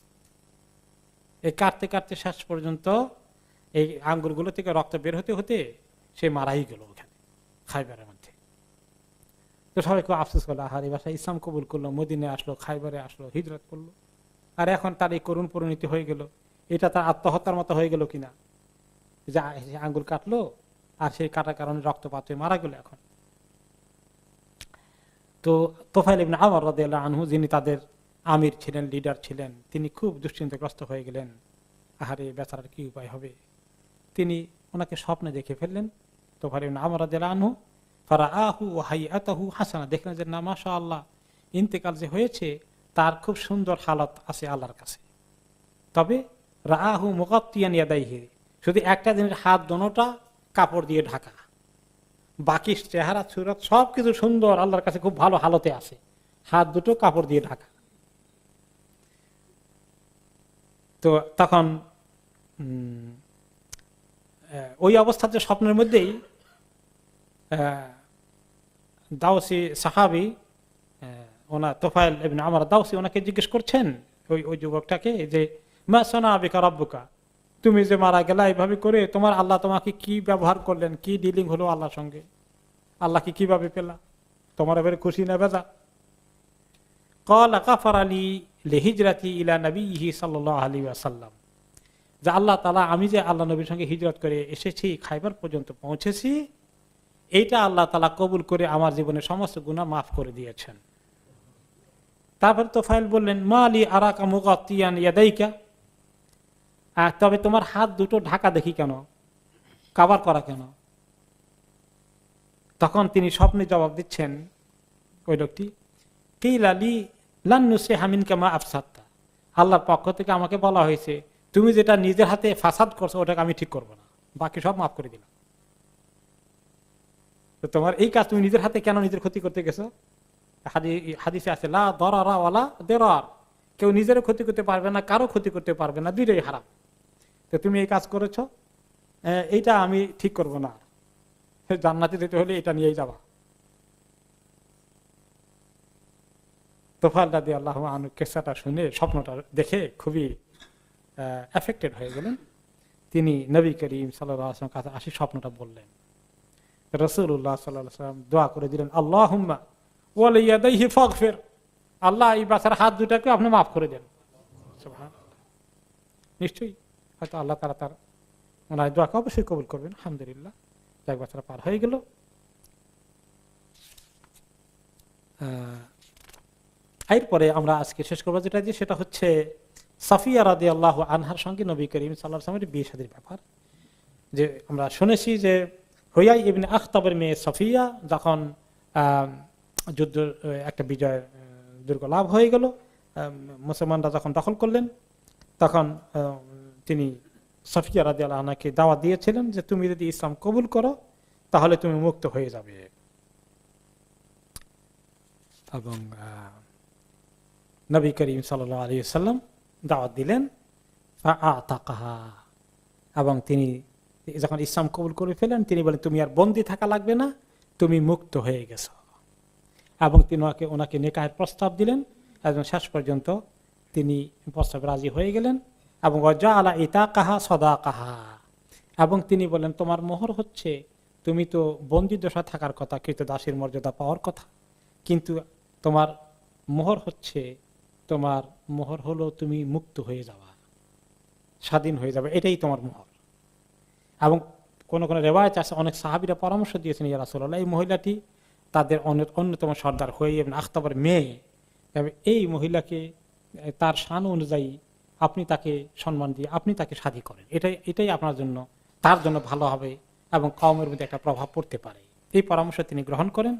এই কাটতে কাটতে শেষ পর্যন্ত এই আঙ্গুলগুলো থেকে রক্ত বের হতে হতে সে মারাই গেল ওখানে খাইবারের মধ্যে। তো সবাই খুব আফসোস করলো, আহার এই বাসায় ইসলাম কবুল করলো, মদিনায় আসলো, খাইবারে আসলো, হিজরত করলো, আর এখন তার এই করুণ পরিণতি হয়ে গেল। এটা তার আত্মহত্যার মতো হয়ে গেল কিনা, যে আঙ্গুল কাটলো আর সেই কাটার কারণে রক্তপাত হয়ে মারা গেল। এখন তো তোফায়েল ইবনে আমর রাদিয়াল্লাহু আনহু, যিনি তাদের আমির ছিলেন, লিডার ছিলেন, তিনি খুব দুশ্চিন্তাগ্রস্ত হয়ে গেলেন। আহারে বেচারার কি উপায় হবে। তিনি ওনাকে স্বপ্নে দেখে ফেললেন। তোফায়েল ইবনে আমর রাদিয়াল্লাহু আনহু ফারাআহু ওয়া হাইআতাহু হাসানা, দেখলেন যে না মাশাআল্লাহ, ইন্তেকাল যে হয়েছে তার খুব সুন্দর হালত আছে আল্লাহর কাছে। তবে রাআহু মুগাত্তিয়ান ইয়াদাইহি, শুধু একটা জিনিস, হাত দোনোটা কাপড় দিয়ে ঢাকা, বাকি চেহারা সুরত সবকিছু সুন্দর, আল্লাহর কাছে খুব ভালো হালতে আছে, হাত দুটো কাপড় দিয়ে ঢাকা। তো তখন ওই অবস্থাতে স্বপ্নের মধ্যেই দাওসী সাহাবী, ওনা তোফায়েল ইবনে আমর দাওসী, ওনাকে জিজ্ঞেস করছেন ওই ওই যুবকটাকে যে মা সানা বিকা রাব্বুকা, তুমি যে মারা গেলা এইভাবে করে, তোমার আল্লাহ তোমাকে কি ব্যবহার করলেন, কি ডিলিং হলো আল্লাহর সঙ্গে, আল্লাহকে কিভাবে পেলা, তোমার এবারে খুশি না বেজা? ক্বালা গাফারা লি লিহিজরাতি ইলা নবিয়্যিহি সাল্লাল্লাহু আলাইহি ওয়াসাল্লাম, যে আল্লাহ তাআলা, আমি যে আল্লাহ নবীর সঙ্গে হিজরত করে এসেছি, খাইবার পর্যন্ত পৌঁছেছি, এইটা আল্লাহ তাআলা কবুল করে আমার জীবনের সমস্ত গুনাহ মাফ করে দিয়েছেন। তারপর তোফায়েল বললেন মা লি আরাকা মুগাত্তিয়ান ইয়াদাইকা, তবে তোমার হাত দুটো ঢাকা দেখি কেন, কভার করা কেন? তখন তিনি স্বপ্নে জবাব দিচ্ছেন ওই লোকটি, কিলা লি লান নুসিহা মিনকা মা আফসাদতা, আল্লাহর পক্ষ থেকে আমাকে বলা হয়েছে তুমি যেটা নিজের হাতে ফাসাদ করছো ওটাকে আমি ঠিক করব না, বাকি সব মাফ করে দিলাম। তো তোমার এই কাজ তুমি নিজের হাতে কেন নিজের ক্ষতি করতে গেছো? হাদিসে আছে লা দরারা ওয়ালা দিরার, কেউ নিজেরও ক্ষতি করতে পারবে না, কারো ক্ষতি করতে পারবে না, দুইটাই হারাম। তো তুমি এই কাজ করেছো, এইটা আমি ঠিক করব না, জান্নাতে যেতে হলে এটা নিয়েই যাবা। তোফায়েল রাদিয়াল্লাহু আনহু কিসসাটা শুনে, স্বপ্নটা দেখে খুবই এফেক্টেড হয়ে গেলেন। তিনি নবী করিম সাল্লাল্লাহু আলাইহি ওয়াসাল্লামের কাছে আসি স্বপ্নটা বললেন। রাসূলুল্লাহ সাল্লাল্লাহু আলাইহি ওয়াসাল্লাম দোয়া করে দিলেন, আল্লাহুম্মা ওয়া লিয়াদাইহি ফাগফির, আল্লাহ এই বাচ্চার হাত দুটাকে আপনি মাফ করে দেন। সুবহানাল্লাহ, নিশ্চয়ই হয়তো আল্লাহ তাআলা তার ওনার দোয়াকে অবশ্যই কবুল করবেন। আলহামদুলিল্লাহ, এক বছর পার হয়ে গেল। এরপরে আমরা আজকে শেষ করবো যেটা, যে সেটা হচ্ছে সাফিয়া রাদিয়াল্লাহু আনহার সঙ্গে নবী করিম সাল্লাল্লাহু আলাইহি ওয়াসাল্লামের বিয়ে শাদীর ব্যাপার। যে আমরা শুনেছি যে হুয়াই ইবনে আখতাবের মেয়ে সাফিয়া যখন যুদ্ধ একটা বিজয় দুর্গ লাভ হয়ে গেল, মুসলমানরা যখন দখল করলেন, তখন তিনি সাফিয়া রাদিয়াল্লাহু আনহাকে দাওয়াত দিয়েছিলেন যে তুমি যদি ইসলাম কবুল করো তাহলে তুমি মুক্ত হয়ে যাবে। এবং নবী করিম সাল্লাল্লাহু আলাইহি ওয়াসাল্লাম দাওয়াত দিলেন ফাআতাকাহা, এবং তিনি যখন ইসলাম কবুল করে ফেলেন তিনি বলেন তুমি আর বন্দী থাকা লাগবে না, তুমি মুক্ত হয়ে গেছো। এবং তিনি ওনাকে ওনাকে নিকাহের প্রস্তাব দিলেন এবং শেষ পর্যন্ত তিনি প্রস্তাবে রাজি হয়ে গেলেন। এবং ওয়াজআলা ইতাকাহা সাদাকাহা, এবং তিনি বলেন তোমার মোহর হচ্ছে, তুমি তো বন্দী দশা থাকার কথা, কৃতদাসীর মর্যাদা পাওয়ার কথা, কিন্তু তোমার মোহর হচ্ছে তোমার মোহর হলো তুমি মুক্ত হয়ে যাওয়া, স্বাধীন হয়ে যাবে, এটাই তোমার মোহর। এবং কোন কোন রেওয়ায়েত আছে অনেক সাহাবীরা পরামর্শ দিয়েছেন, ইয়া রাসূলুল্লাহ, এই মহিলাটি তাদের অন্যতম সর্দার হয়ে এবং আখতাবের মেয়ে, এই মহিলাকে তার শান অনুযায়ী আপনি তাকে সম্মান দিয়ে আপনি তাকে শাদী করেন, এটাই এটাই আপনার জন্য তার জন্য ভালো হবে এবং কওমের মধ্যে একটা প্রভাব পড়তে পারে। এই পরামর্শ তিনি গ্রহণ করেন।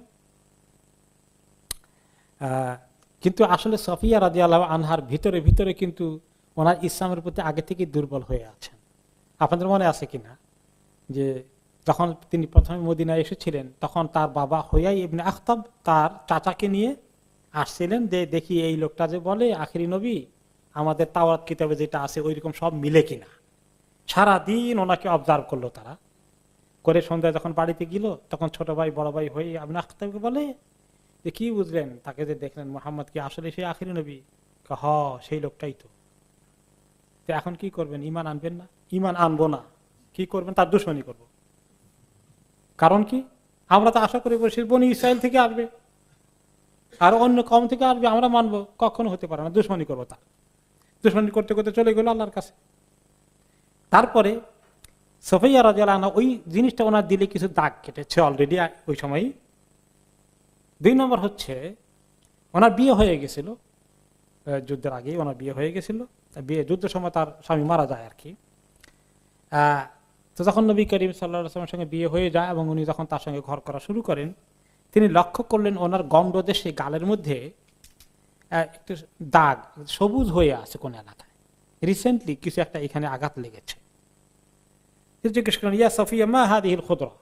আহ কিন্তু আসলে সফিয়া রাদিয়াল্লাহু আনহার ভিতরে ভিতরে কিন্তু ওনার ইসলামের প্রতি আগে থেকে দুর্বল হয়ে আছেন। আপনাদের মনে আছে কিনা যে যখন তিনি প্রথমে মদিনায় এসেছিলেন তখন তার বাবা হুয়াই ইবনে আখতাব তার চাচাকে নিয়ে আসছিলেন, যে দেখি এই লোকটা যে বলে আখিরি নবী, আমাদের তাওরাত কিতাবে যেটা আছে ওইরকম সব মিলে কিনা। সারাদিন ওনাকে অবজার্ভ করলো তারা, করে সন্ধ্যায় যখন বাড়িতে গেল তখন ছোট ভাই বড় ভাই হয়ে ইবনে আখতাবকে বলে যে কি বুঝলেন, তাকে যে দেখলেন মুহাম্মদ কি আসলে সেই আখিরি নবী? হ, সেই লোকটাই তো। তো এখন কি করবেন? ইমান আনবেন না? ইমান আনবো না। কি করবেন? তার দুশমনি করব। কারণ কি? আমরা তো আশা করি সে বনি ইসরায়েল থেকে আসবে আর অন্য কওম থেকে আসবে, আমরা মানবো? কখনো হতে পারে না, দুশমনি করবো তার। দুশমনি করতে করতে চলে গেল আল্লাহর কাছে। তারপরে সফিয়া রাদিয়াল্লাহু আনহা ওই জিনিসটা ওনার দিলে কিছু দাগ কেটেছে অলরেডি ওই সময়। দুই নম্বর হচ্ছে ওনার বিয়ে হয়ে গেছিল, যুদ্ধের আগেই ওনার বিয়ে হয়ে গেছিল। বিয়ে যুদ্ধের সময় তার স্বামী মারা যায় আর কি। আহ তো যখন নবী করিম সাল্লাল্লাহু আলাইহি ওয়াসাল্লামের সঙ্গে বিয়ে হয়ে যায় এবং উনি যখন তার সঙ্গে ঘর করা শুরু করেন, তিনি লক্ষ্য করলেন ওনার গণ্ডদেশে গালের মধ্যে একটু দাগ সবুজ হয়ে আছে কোন এলাকায়, রিসেন্টলি কিছু একটা এখানে আঘাত লেগেছে। জিজ্ঞেস করেন, ইয়া সফিয়া মা হাদিহিল খুদরা,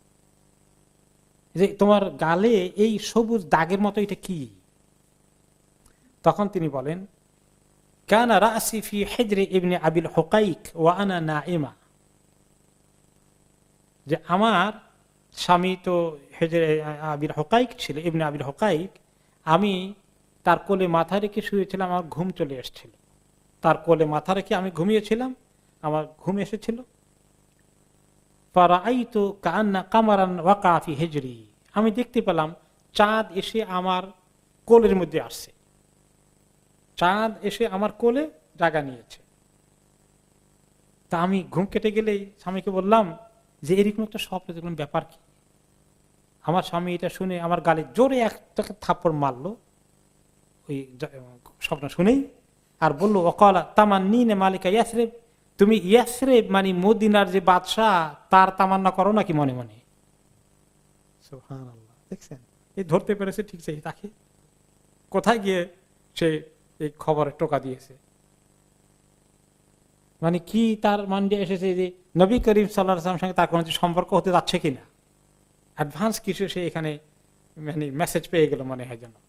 যে তোমার গালে এই সবুজ দাগের মতো এটা কি? তখন তিনি বলেন, কানা রাসি ফি হিজরি ইবনে আবিল হুকাইক ওয়া আনা নাইমা, যে আমার স্বামী তো হিজরে আবিল হুকাইক ছিল, ইবনে আবিল হুকাইক, আমি তার কোলে মাথা রেখে শুয়েছিলাম, আমার ঘুম চলে এসেছিল। তার কোলে মাথা রেখে আমি ঘুমিয়েছিলাম, আমার ঘুম এসেছিল। ফারাআইতু কাআন্না কামারান ওয়াকা ফি হিজরি, আমি দেখতে পেলাম চাঁদ এসে আমার কোলের মধ্যে আসছে, চাঁদ এসে আমার কোলে জায়গা নিয়েছে। তা আমি ঘুম কেটে গেলেই স্বামীকে বললাম যে এরকম একটা স্বপ্ন দেখলাম, ব্যাপার কি? আমার স্বামী এটা শুনে আমার গালে জোরে একটা থাপ্পড় মারলো ওই স্বপ্ন শুনেই, আর বললো, ওয়াকালা তামান্নিনা মালিকা ইয়াসরিব, তুমি ইয়াসরিব মানে মদিনার যে বাদশাহ তার তামান্না করো নাকি মনে মনে? সুবহানাল্লাহ, দেখছেন? এই ধরতে পেরেছে ঠিক সেই তাকে কোথায় গিয়ে সে এই খবরে টোকা দিয়েছে। মানে কি তার মান্ডে এসেছে যে নবী করিম সাল্লাল্লাহু আলাইহি ওয়াসাল্লামের সঙ্গে তার কোনো সম্পর্ক হতে যাচ্ছে কিনা, অ্যাডভান্স কিছু সে এখানে মানে মেসেজ পেয়ে গেল মনে হয় যেন।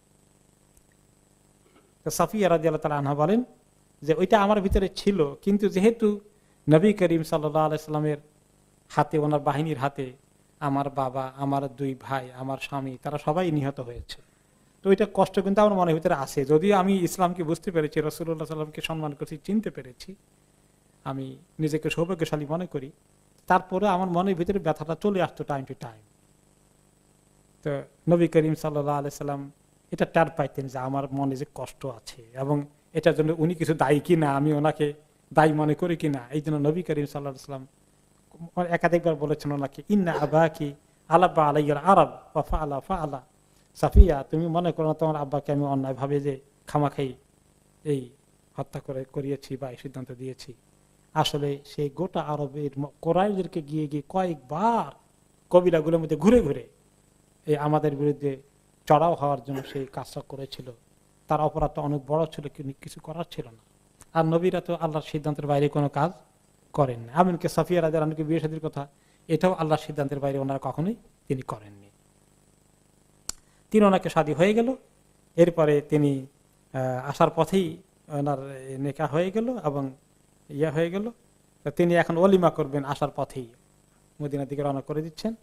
তো সাফিয়া রাদিয়াল্লাহু তাআলা আনহা বলেন যে ওইটা আমার ভিতরে ছিল, কিন্তু যেহেতু নবী করিম সাল্লাল্লাহু আলাইহি ওয়াসাল্লামের হাতে, ওনার বাহিনীর হাতে আমার বাবা, আমার দুই ভাই, আমার স্বামী, তারা সবাই নিহত হয়েছে। তো ওইটা কষ্ট কিন্তু আমার মনের ভিতরে আছে। যদিও আমি ইসলামকে বুঝতে পেরেছি, রাসূলুল্লাহ সাল্লামকে সম্মান করছি, চিনতে পেরেছি, আমি নিজেকে সৌভাগ্যশালী মনে করি, তারপরে আমার মনের ভিতরে ব্যথাটা চলে আসতো টাইম টু টাইম। তো নবী করিম সাল্লাল্লাহু আলাইহি সাল্লাম এটা টের পাইতেন যে আমার মনে যে কষ্ট আছে, এবং এটার জন্য উনি কিছু দায়ী কিনা, আমি ওনাকে দায়ী মনে করি কিনা। এই জন্য নবী করিম সাল্লাল্লাহু আলাইহি সাল্লাম একাধিকবার বলেছেন ওনাকে, ইন্না আবাকি আলাবা আলাইয়াল আরব ওয়া ফাআলা ফাআলা, সাফিয়া তুমি মনে করো না তোমার আব্বাকে আমি অন্যায় ভাবে যে খামাখাই এই হত্যা করে করিয়েছি বা এই সিদ্ধান্ত দিয়েছি। আসলে সেই গোটা আরবের কোরাইশদেরকে গিয়ে গিয়ে কয়েকবার কবিলাগুলোর মধ্যে ঘুরে ঘুরে এই আমাদের বিরুদ্ধে চড়াও হওয়ার জন্য সেই কাজটা করেছিল। তার অপরাধটা অনেক বড় ছিল, কিন্তু কিছু করার ছিল না। আর নবীরা তো আল্লাহর সিদ্ধান্তের বাইরে কোনো কাজ করেন না। এমনকি সাফিয়া রাদিয়াল্লাহু আনহাকে বিয়ে শাদীর কথা, এটাও আল্লাহর সিদ্ধান্তের বাইরে ওনারা কখনোই তিনি করেননি। তিনি ওনাকে শাদী হয়ে গেল। এরপরে তিনি আসার পথেই ওনার নেকাহ হয়ে গেল এবং ইয়া হয়ে গেল। তিনি এখন ওলিমা করবেন, আসার পথেই মদিনার দিকে রওনা করে দিচ্ছেন।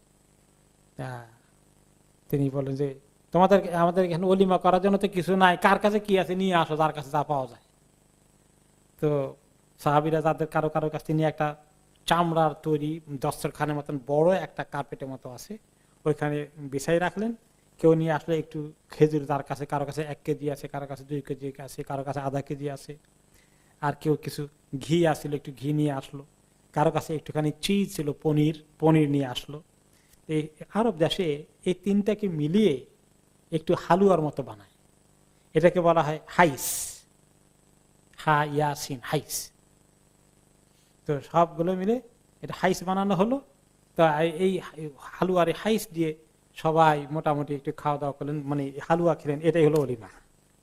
তিনি বলেন যে তোমাদের আমাদের এখানে ওলিমা করার জন্য তো কিছু নাই, কার কাছে কি আছে নিয়ে আসো, যার কাছে যা পাওয়া যায়। তো সাহাবীরা যাদের কারো কারো কাছ থেকে নিয়ে একটা চামড়ার তৈরি দস্তরখানের মতন বড় একটা কার্পেটের মতো আছে, ওইখানে বিছাই রাখলেন। কেউ নিয়ে আসলে একটু খেজুর, তার কাছে কারো কাছে এক কেজি আছে, কারো কাছে দুই কেজি আছে, কারো কাছে আধা কেজি আছে। আর কেউ কিছু ঘি আসলে একটু ঘি নিয়ে আসলো, কারো কাছে একটুখানি চিজ ছিল, পনির পনির নিয়ে আসলো। এই আরব দেশে এই তিনটাকে মিলিয়ে একটু হালুয়ার মতো বানায়, এটাকে বলা হয় হাইস, হা ইয়াসিন হাইস। তো সবগুলো মিলে এটা হাইস বানানো হলো। তো এই হালুয়ার হাইস দিয়ে সবাই মোটামুটি একটু খাওয়া দাওয়া করলেন, মানে হালুয়া খেলেন, এটাই হলো ওলিমা।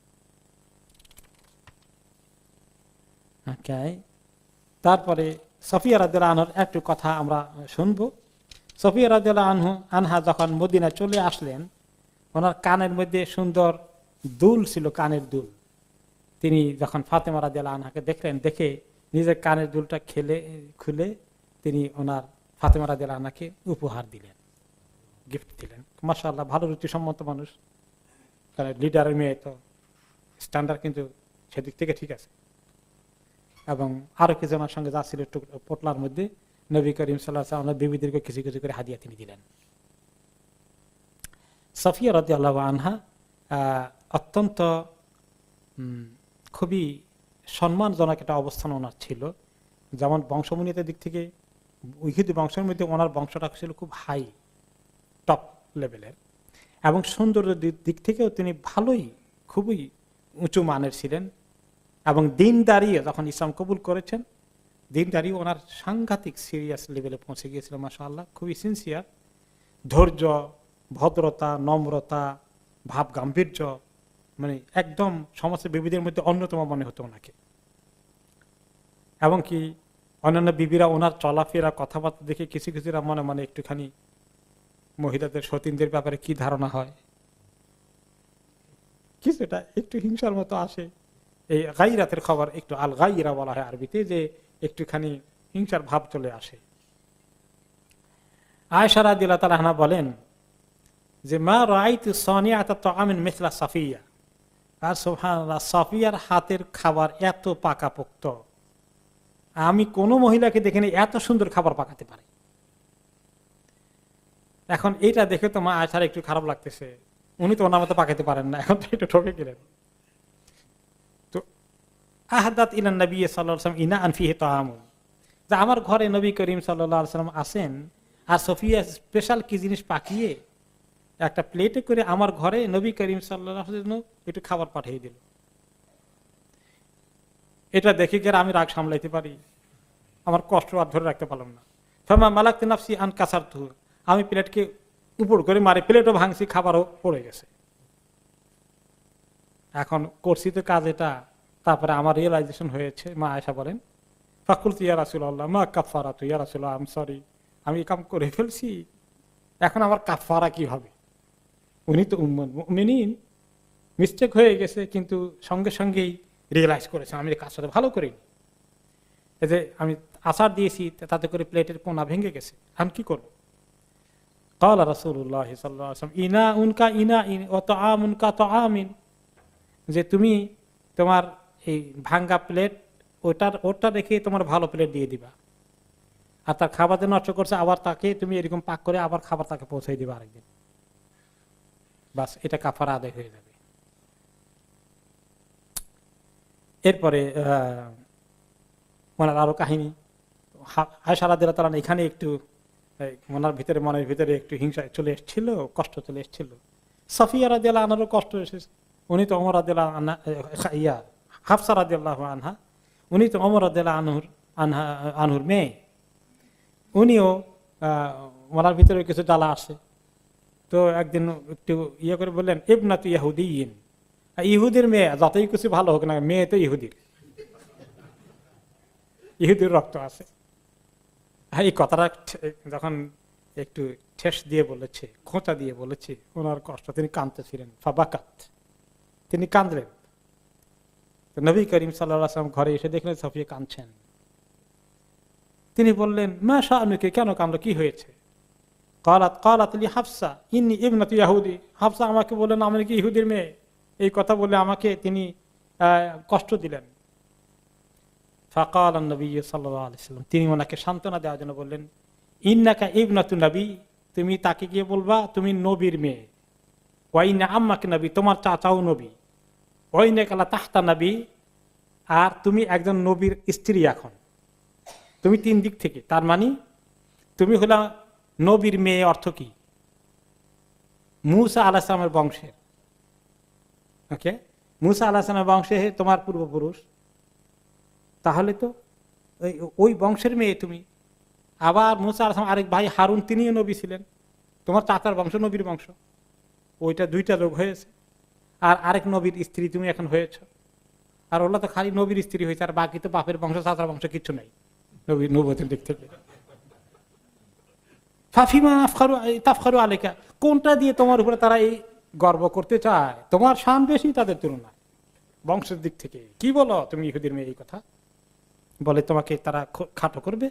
তারপরে সফিয়া রাদিয়াল্লাহু আনহার একটু কথা আমরা শুনবো। সফিয়া রাদিয়াল্লাহু আনহু আনহা যখন মদিনা চলে আসলেন, ওনার কানের মধ্যে সুন্দর দুল ছিল, কানের দুল। তিনি যখন ফাতেমা রাদিয়াল্লাহু আনহাকে দেখলেন, দেখে নিজের কানের দুলটা খেলে খুলে তিনি ওনার ফাতেমা রাদিয়াল্লাহু আনহাকে উপহার দিলেন, গিফট দিলেন। মাশাআল্লাহ, ভালো রুচিসম্মত মানুষ, কারণ লিডারের মেয়ে তো স্ট্যান্ডার্ড কিন্তু সেদিক থেকে ঠিক আছে। এবং আরো কিছু জনের সঙ্গে যা ছিল একটু পোটলার মধ্যে নবী করিম সাল্লাল্লাহু আলাইহি ওয়াসাল্লাম বিবিদেরকে কিছু কিছু করে হাদিয়া তিনি দিলেন। সফিয়া রাদিয়াল্লাহু আনহা অত্যন্ত খুবই সম্মানজনক একটা অবস্থান ওনার ছিল। যেমন বংশমূলিতের দিক থেকে ইহুদি বংশের মধ্যে ওনার বংশটা ছিল খুব হাই, টপ লেভেলের, এবং সৌন্দর্যের দিক থেকেও তিনি ভালোই, খুবই উঁচু মানের ছিলেন। এবং দিন দাঁড়িয়ে যখন ইসলাম কবুল করেছেন, দিন দাঁড়িয়ে ওনার সাংঘাতিক সিরিয়াস লেভেলে পৌঁছে গিয়েছিল। মাশাআল্লাহ, খুবই সিনসিয়ার, ধৈর্য, ভদ্রতা, নম্রতা, ভাব গাম্ভীর্য, মানে একদম সমস্ত বিবিদের মধ্যে অন্যতম মনে হতো ওনাকে। এবং কি অন্যান্য বিবিরা ওনার চলাফেরা, কথাবার্তা দেখে কিছু কিছুরা মনে মনে একটুখানি মহিলাদের সতীনদের ব্যাপারে কি ধারণা হয়, কিছুটা একটু হিংসার মতো আসে। এই গাইরাতের খবর একটু আল গাইরা বলা হয় আরবিতে, যে একটুখানি হিংসার ভাব চলে আসে। আয়েশা রাদিয়াল্লাহু তাআলা আনহা বলেন যে মা রাআইতু সানিআতা তাআমিন মিসলা সাফিয়া, আর সুবহানাল্লাহ, সাফিয়ার হাতের খাবার এত পাকাপোক্ত, আমি কোন মহিলাকে দেখিনি এত সুন্দর খাবার পাকাতে পারে। এখন এইটা দেখে তো মা আয়েশার একটু খারাপ লাগতেছে, উনি তো ওনার মতো পাকাতে পারেন না, এখন তো একটু ঠকে গেলেন। তো আহাদাত ইলান নবী সাল্লাল্লাহু আলাইহি ওয়াসাল্লাম ইনাআন ফিহি তাআমুন, যে আমার ঘরে নবী করিম সাল্লাল্লাহু আলাইহি ওয়াসাল্লাম আসেন, আর সফিয়া স্পেশাল কি জিনিস পাকিয়ে একটা প্লেটে করে আমার ঘরে নবী করিম সাল্লাল্লাহু আলাইহি ওয়াসাল্লাম একটু খাবার পাঠিয়ে দিল। এটা দেখে গেলে আমি রাগ সামলাইতে পারি, আমার কষ্ট আর ধরে রাখতে পারলাম না। ফামা মালাকতু নাফসি আন কাসারতু, আমি প্লেটকে উপর করে মারি, প্লেটও ভাঙছি, খাবারও পড়ে গেছে। এখন করছি তো কাজ এটা, তারপরে আমার রিয়েলাইজেশন হয়েছে। মা আয়েশা বলেন, ফাকুলতু ইয়া রাসূলুল্লাহ মা কাফারাতু ইয়া রাসূলুল্লাহ, আই এম সরি, আমি কাম করে ফেলছি, এখন আমার কাফারা কি হবে? উনি তো উম্মুল মুমিনিন, মিস্টেক হয়ে গেছে, কিন্তু সঙ্গে সঙ্গেই রিয়েলাইজ করেছেন আমি কাজটা ভালো করিনি। এই যে আমি আচার দিয়েছি, তাতে করে প্লেটের কোনা ভেঙে গেছে, আমি কি করবো? ক্বালা রাসূলুল্লাহ সাল্লাল্লাহু আলাইহি ওয়াসাল্লাম ইনা উনকা ইনা ইন ওয়া তাআমুনকা তাআমিন, যে তুমি তোমার এই ভাঙ্গা প্লেট ওটার ওটা রেখে তোমার ভালো প্লেট দিয়ে দিবা, আর তার খাবার নষ্ট করছে আবার তাকে তুমি এরকম পাক করে আবার খাবার তাকে পৌঁছে দিবা আরেকদিন, বাস এটা কাফারা আদায় হয়ে যাবে। এরপরে আহ ওনার আরো কাহিনী, আয়েশা রাদিয়াল্লাহু তাআলা এখানে একটু ওনার ভিতরে, মনের ভিতরে একটু হিংসা চলে এসেছিল, কষ্ট চলে এসেছিল। সাফিয়া রাদিয়াল্লাহু আনহারও কষ্ট এসেছে, উনি তো ওমর রাদিয়াল্লাহু আনহা, ইয়া হাফসা রাদিয়াল্লাহু আনহা, উনি তো ওমর রাদিয়াল্লাহু আনহুর আনহা আনহুর মেয়ে, উনিও ওনার ভিতরে কিছু জ্বালা আসে। তো একদিন একটু ইয়ে করে বললেন, ইবনাতু ইয়াহুদিয়িন, ইহুদির মেয়ে, যতই কিছু ভালো হোক না, মেয়ে তো ইহুদির, ইহুদির রক্ত আছে। এই কথাটা যখন একটু ঠেস দিয়ে বলেছে, খোঁচা দিয়ে বলেছে, ওনার কষ্ট, তিনি কাঁদতেছিলেন, ফাবাকাত, তিনি কাঁদলেন। নবী করিম সাল্লাল্লাহু আলাইহি ওয়াসাল্লাম ঘরে এসে দেখলেন সাফিয়া কাঁদছেন। তিনি বললেন, মা শাআনুকি, কেন কাঁদলো, কি হয়েছে? ক্বালাত ক্বালাত লি হাফসা ইন্নী ইবনাতু ইয়াহুদি, হাফসা আমাকে বললেন আমি কি ইহুদির মেয়ে, এই কথা বলে আমাকে তিনি কষ্ট দিলেন। ফাকাল নবী সাল্লাল্লাহু আলাইহি ওয়াসাল্লাম, তিনি ওনাকে সান্ত্বনা দেওয়ার জন্য বললেন, ইন্নাকা ইবনাতু নবী, তুমি তাকে গিয়ে বলবা তুমি নবীর মেয়ে, ওয়াইনা আম্মাকে নবী, তোমার চাচাও নবী, ওয়াইনা কালা তাহতা নবী, আর তুমি একজন নবীর স্ত্রী। এখন তুমি তিন দিক থেকে, তার মানে তুমি হলা নবীর মেয়ে। অর্থ কি? মুসা আলাইহিস সালামের বংশের। ওকে, মুসা আলাইহিস সালামের বংশে তোমার পূর্বপুরুষ, তাহলে তো ওই বংশের মেয়ে তুমি। আবার মুসা আলাইহিস সালাম আরেক ভাই হারুন, তিনিও নবী ছিলেন, তোমার চাচার বংশ, নবীর বংশ। ওইটা দুইটা লোক হয়েছে। আর আরেক নবীর স্ত্রী তুমি এখন হয়েছ। আর ওলা তো খালি নবীর স্ত্রী হয়েছে, আর বাকি তো বাপের বংশ, চাচার বংশ কিচ্ছু নাই নবীর নবুয়তের দিক থেকে। ফাফিমা আফখারু তাফখারু আলাইকা, কোনটা দিয়ে তোমার উপরে তারা এই গর্ব করতে চায়? তোমার শান বেশি তাদের তুলনায় বংশের দিক থেকে। কি বলো তুমি ইহুদির মেয়ে? এই কথা বলে তোমাকে তারা খাটো করবে।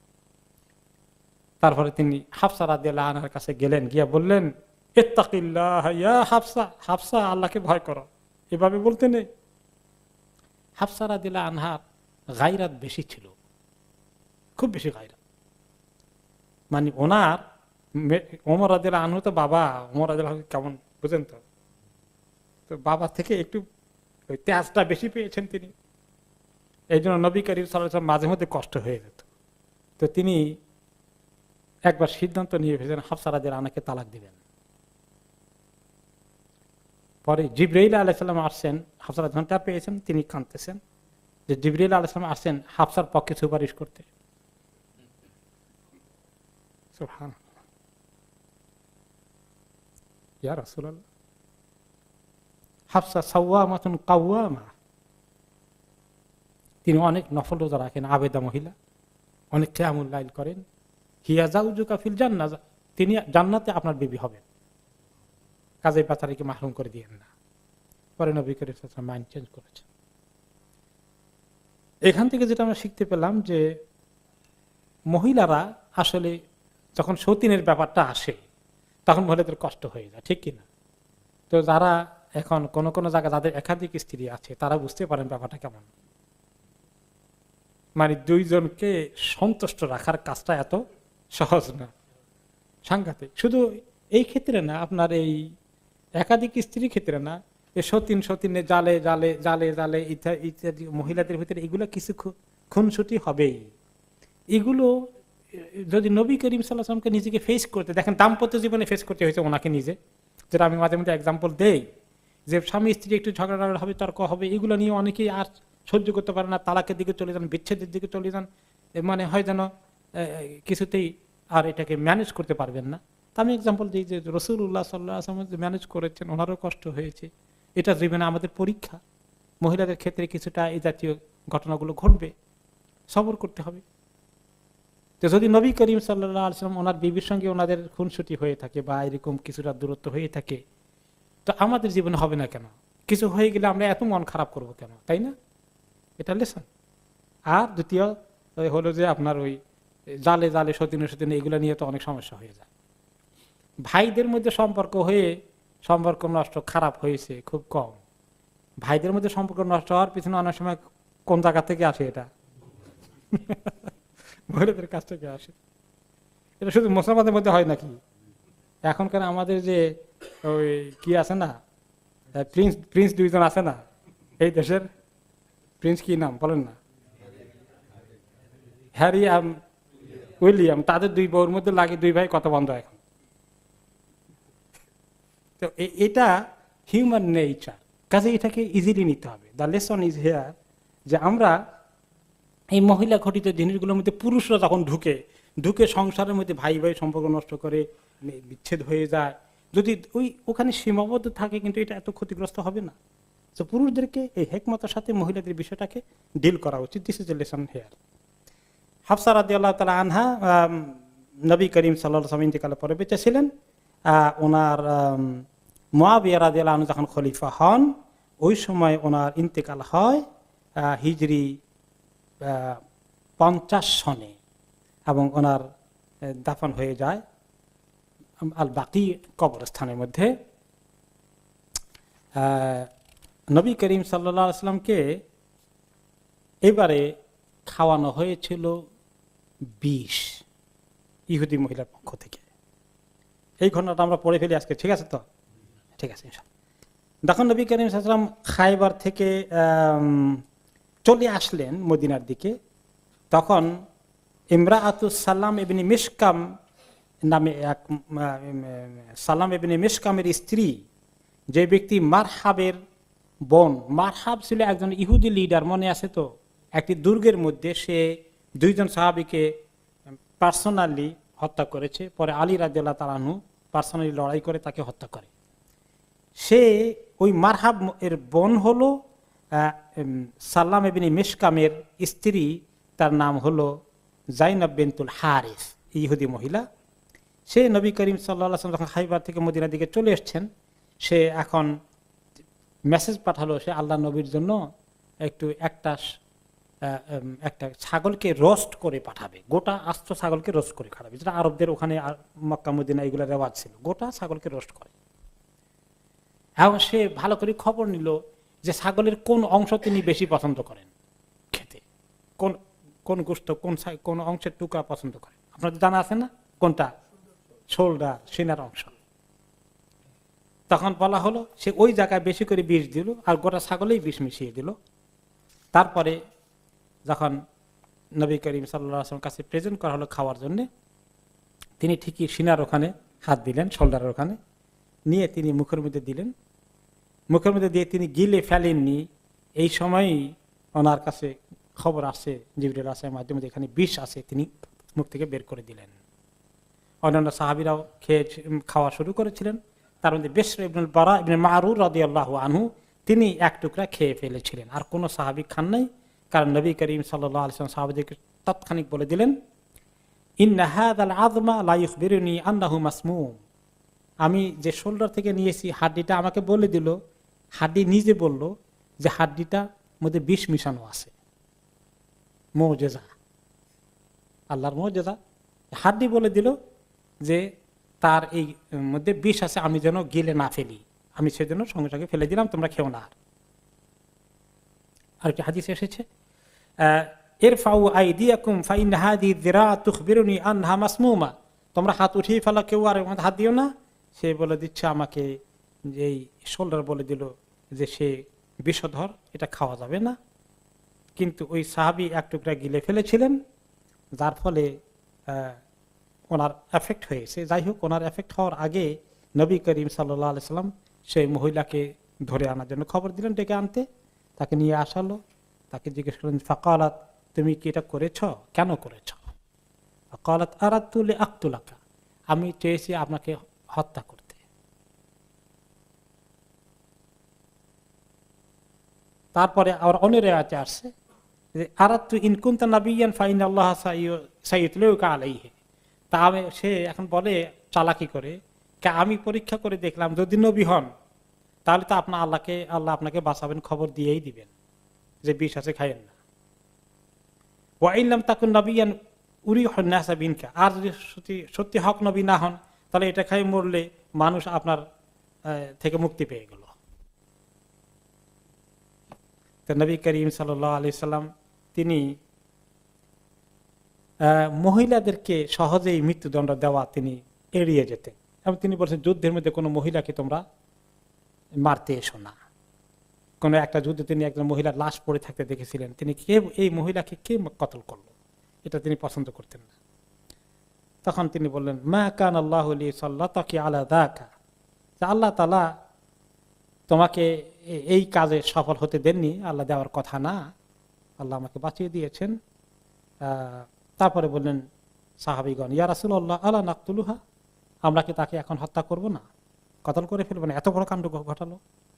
তারপরে তিনি হাফসা রাদিয়াল্লাহু আনহার কাছে গেলেন, গিয়া বললেন, ইত্তাকিল্লাহ ইয়া হাফসা, হাফসা আল্লাহকে ভয় করো। এভাবে বলতে নেই। হাফসা রাদিয়াল্লাহু আনহার গায়রাত বেশি ছিল, খুব বেশি গায়রাত। মানে ওনার ওমর রাদিয়াল্লাহু আনহু তো বাবা, ওমর রাদিয়াল্লাহু আনহু কেমন বুঝেন তো, তো বাবা থেকে একটু ওই তেজটা বেশি পেয়েছেন তিনি। এই জন্য নবী করিম সাল্লাল্লাহু আলাইহি ওয়াসাল্লাম মাঝে মধ্যে কষ্ট হয়ে যেত। তো তিনি একবার সিদ্ধান্ত নিয়ে ফেলেছেন হাফসা রাদিয়াল্লাহু আনহাকে তালাক দিবেন। পরে জিবরাইল আলাইহিস সালাম আসছেন, হাফসা রাদিয়াল্লাহু আনহা পেয়েছেন, তিনি কাঁদতেছেন যে জিবরাইল আলাইহিস সালাম আসছেন হাফসার পক্ষে সুপারিশ করতে। সুবহানাল্লাহ, ইয়া রাসূলুল্লাহ, হাফসা সাওয়ামাতুন কাওয়ামা, তিনি অনেক নফল রোজা রাখেন, আবেদা মহিলা, অনেক কিয়ামুল লাইল করেন। হিয়া জাওজুকা ফিল জান্নাহ, তিনি জান্নাতে আপনার বিবি হবেন, কাজেই বাচ্চাটিকে মাহরুম করে দিয়েন না। পরে নবী করিম সাল্লাল্লাহু আলাইহি ওয়াসাল্লাম মাইন্ড চেঞ্জ করেছেন। এখান থেকে যেটা আমরা শিখতে পেলাম যে মহিলারা আসলে যখন সতীনের ব্যাপারটা আসে তখন মহিলাদের কষ্ট হয়ে যায়, ঠিক কিনা? তো যারা এখন কোন কোন জায়গায় যাদের একাধিক স্ত্রী আছে তারা বুঝতে পারেন ব্যাপারটা কেমন। মানে দুইজনকে সন্তুষ্ট রাখার কাজটা এত সহজ না, সাংঘাতিক। শুধু এই ক্ষেত্রে না, আপনার এই একাধিক স্ত্রীর ক্ষেত্রে না, এই সতীন সতীনে জালে জালে জালে জালে ইত্যাদি মহিলাদের ভিতরে এগুলো কিছু খুনসুটি হবেই। এগুলো যদি নবী করিম সাল্লাল্লাহু আলাইহি ওয়াসাল্লামকে নিজেকে ফেস করতে দেখেন, দাম্পত্য জীবনে ফেস করতে হয়েছে ওনাকে নিজে, যেটা আমি মাঝে মধ্যে এক্সাম্পল দেই, যে স্বামী স্ত্রী একটু ঝগড়া হবে, তর্ক হবে, এগুলো নিয়ে অনেকেই আর সহ্য করতে পারে না, তালাকের দিকে চলে যান, বিচ্ছেদের দিকে চলে যান, মানে হয় যেন কিছুতেই আর এটাকে ম্যানেজ করতে পারবেন না। তা আমি এক্সাম্পল দিই যে রাসূলুল্লাহ সাল্লাল্লাহু আলাইহি ওয়াসাল্লাম ম্যানেজ করেছেন, ওনারও কষ্ট হয়েছে। এটা জীবনে আমাদের পরীক্ষা, মহিলাদের ক্ষেত্রে কিছুটা এই জাতীয় ঘটনাগুলো ঘটবে, সবর করতে হবে। তো যদি নবী করিম সাল্লাল্লাহু আলাইহি ওয়াসাল্লাম ওনার বিবির সঙ্গে ওনাদের খুনসুটি হয়ে থাকে বা এরকম কিছুটা দূরত্ব হয়ে থাকে, তো আমাদের জীবনে হবে না কেন? কিছু হয়ে গেলে আমরা এত মন খারাপ করব কেন, তাই না? এটা লেসন। আর দ্বিতীয় হলো যে আপনার ওই জালে জালে সতীনে সতীনে এগুলো নিয়ে তো অনেক সমস্যা হয়ে যায়। ভাইদের মধ্যে সম্পর্ক হয়ে সম্পর্ক নষ্ট খারাপ হয়েছে খুব কম। ভাইদের মধ্যে সম্পর্ক নষ্ট হওয়ার পিছনে অনেক সময় কোন জায়গা থেকে আসে? এটা মহিলাদের কাছ থেকে আসে। এটা শুধু মুসলমানদের মধ্যে হয় নাকি? এখনকার আমাদের যে ওই কি আছে না, প্রিন্স প্রিন্স দুইজন আছে না এই দেশের, প্রিন্স কি নাম বলেন না, হ্যারি আর উইলিয়াম, তাদের দুই বউর মধ্যে লাগে দুই ভাই কত বন্ধ এখন। তো এটা হিউম্যান নেচার, কাজে এটাকে ইজিলি নিতে হবে। দ্য লেসন ইজ হিয়ার, যে আমরা এই মহিলা ঘটিত জিনিসগুলোর মধ্যে পুরুষরা যখন ঢুকে ঢুকে সংসারের মধ্যে ভাই ভাই সম্পর্ক নষ্ট করে, বিচ্ছেদ হয়ে যায়, যদি ওই ওখানে সীমাবদ্ধ থাকে কিন্তু এটা এত ক্ষতিগ্রস্ত হবে না। তো পুরুষদেরকে এই হেকমতের সাথে মহিলাদের বিষয়টাকে ডিল করা উচিত। This is the lesson here. Hafsa রাদিয়াল্লাহু তাআলা আনহা নবী করিম সাল্লাল্লাহু আলাইহি ওয়াসাল্লাম ইন্তেকালের পরে বেঁচে ছিলেন। ওনার মুআবিয়া রাদিয়াল্লাহু আনহু যখন খলিফা হন, ওই সময় ওনার ইন্তেকাল হয় হিজরি পঞ্চাশ সনে, এবং ওনার দাফন হয়ে যায় আল বাকি কবরস্থানের মধ্যে। নবী করিম সাল্লাল্লাহু আলাইহি ওয়াসাল্লামকে এবারে খাওয়ানো হয়েছিল বিষ ইহুদি মহিলার পক্ষ থেকে। এই ঘটনাটা আমরা পড়ে ফেলি আজকে, ঠিক আছে তো? ঠিক আছে। যখন নবী করিম সাল্লাল্লাহু আলাইহি ওয়াসাল্লাম খায়বার থেকে চলে আসলেন মদিনার দিকে, তখন ইমরাআতুস সালাম ইবনে মিশকাম নামে এক সালাম ইবনে মিশকামের স্ত্রী, যে ব্যক্তি মারহাবের বোন, মারহাব ছিল একজন ইহুদি লিডার, মনে আছে তো, একটি দুর্গের মধ্যে সে দুইজন সাহাবীকে পার্সোনালি হত্যা করেছে, পরে আলী রাদিয়াল্লাহু তাআলা আনহু পার্সোনালি লড়াই করে তাকে হত্যা করে। সে ওই মারহাব এর বোন হলো সাল্লাম ইবনে মিশকামের স্ত্রী, তার নাম হলো জাইনাব বিনতুল হারিস, ইহুদি মহিলা। সে নবী করিম সাল্লাল্লাহু আলাইহি ওয়াসাল্লাম যখন খাইবার থেকে মদিনার দিকে চলে এসেছেন, সে এখন মেসেজ পাঠালো সে আল্লাহ নবীর জন্য একটু একটা একটা ছাগলকে রোস্ট করে পাঠাবে, গোটা আস্ত ছাগলকে রোস্ট করে খাওয়াবে, যেটা আরবদের ওখানে মক্কা মদিনা এগুলো রেওয়াজ ছিল, গোটা ছাগলকে রোস্ট করে। এখন সে ভালো করে খবর নিল যে ছাগলের কোন অংশ তিনি বেশি পছন্দ করেন খেতে, কোন কোন গোশত কোন কোন অংশের টুকরা পছন্দ করেন। আপনাদের জানা আছে না কোনটা? শোলডা, সিনার অংশ। তখন বলা হলো সে ওই জায়গায় বেশি করে বিষ দিল আর গোটা ছাগলেই বিষ মিশিয়ে দিল। তারপরে যখন নবী করিম সাল্লাল্লাহু আলাইহি ওয়াসাল্লামের কাছে প্রেজেন্ট করা হলো খাওয়ার জন্য, তিনি ঠিকই সিনার ওখানে হাত দিলেন, শোল্ডারের ওখানে নিয়ে তিনি মুখের মধ্যে দিলেন। মুখের মধ্যে দিয়ে তিনি গিলে ফেলেননি, এই সময়ই ওনার কাছে খবর আসে জিবরিল আসের মাধ্যমে এখানে বিষ আছে, তিনি মুখ থেকে বের করে দিলেন। অন্যান্য সাহাবীরাও খেয়ে খাওয়া শুরু করেছিলেন, তার মধ্যে বিশর ইবনুল বারা ইবনে মারুর রাদিয়াল্লাহু আনহু তিনি এক টুকরা খেয়ে ফেলেছিলেন, আর কোনো সাহাবী খান নাই। কারণ নবী করিম সাল্লাল্লাহু আলাইহি ওয়াসাল্লাম সাহাবীদেরকে তৎক্ষণিক বলে দিলেন, ইন্না হাযাল আযমা লা ইখবিরুনি আন্নাহু মাসমুম, আমি যে শোল্ডার থেকে নিয়েছি হাড্ডিটা আমাকে বলে দিল, হাড্ডি নিজে বলল যে হাড্ডিটার মধ্যে বিষ মিশানো আছে। মুজিজা, আল্লাহর মুজিজা, হাড্ডি বলে দিল যে তার এই মধ্যে বিষ আছে, আমি যেন গিলে না ফেলি, আমি সেজন্য সঙ্গে সঙ্গে ফেলে দিলাম, তোমরা খেও না। আর একটা হাদিস এসেছে, ইরফাউ আইদিয়াকুম ফাইন হাদিহি যিরা তুখবিরুনি আনহা মাসমুমা, তোমরা হাত উঠিয়ে ফেলা, কেউ আর হাত দিও না। সে বলে দিচ্ছে আমাকে, এই শোল্ডার বলে দিল যে সে বিষধর, এটা খাওয়া যাবে না। কিন্তু ওই সাহাবী এক টুকরা গিলে ফেলেছিলেন, যার ফলে ওনার এফেক্ট হয়েছে। যাই হোক, ওনার এফেক্ট হওয়ার আগে নবী করিম সাল্লাল্লাহু আলাইহি ওয়াসাল্লাম সেই মহিলাকে ধরে আনার জন্য খবর দিলেন, ডেকে আনতে। তাকে নিয়ে আসালো, তাকে জিজ্ঞেস করলেন, ফাকালাত, তুমি কি এটা করেছ, কেন করেছ? ফাকালাত আরাদতু লিআকতুলাকা, আমি চেয়েছি আপনাকে হত্যা করতে। তারপরে আর অন্য রিওয়ায়াতে আসছে যে আরাদতু ইন কুনতা নাবিয়্যান ফাইনাল্লাহ সাইয়ুতলুকা আলাইহি, তা সে এখন বলে চালাকি করে, আমি পরীক্ষা করে দেখলাম যদি নবী হন তাহলে তো আপনার আল্লাহকে আল্লাহ আপনাকে বাঁচাবেন, খবর দিয়েই দিবেন যে বিষ আছে, খাইয়েন না। ওয়া ইন লাম তাকুন নাবিয়্যান উরিহুন নাসা বিনকা, আর যদি সত্যি সত্যি হক নবী না হন তাহলে এটা খাই মরলে মানুষ আপনার থেকে মুক্তি পেয়ে গেল। তো নবী করিম সাল্লাল্লাহু আলাইহি সাল্লাম তিনি মহিলাদেরকে সহজেই মৃত্যুদণ্ড দেওয়া তিনি এড়িয়ে যেতেন, এবং তিনি বলছেন যুদ্ধের মধ্যে কোনো মহিলাকে তোমরা মারতে এসো না। কোনো একটা যুদ্ধে তিনি একজন মহিলার লাশ পড়ে থাকতে দেখেছিলেন, তিনি কে এই মহিলাকে কে কতল করলো, এটা তিনি পছন্দ করতেন না। তখন তিনি বললেন, মা কান আল্লাহু লিসাল্লাতাকি আলা যাকা, আল্লাহ তাআলা তোমাকে এই কাজে সফল হতে দেননি, আল্লাহ দেওয়ার কথা না, আল্লাহ আমাকে বাঁচিয়ে দিয়েছেন। তারপরে বললেন সাহাবীগণ, ইয়া রাসূলুল্লাহ আলা নাকতুলুহা, আমরা কি তাকে এখন হত্যা করব না, কতল করে ফেলবো না? এত বড় কাণ্ড ঘটালো।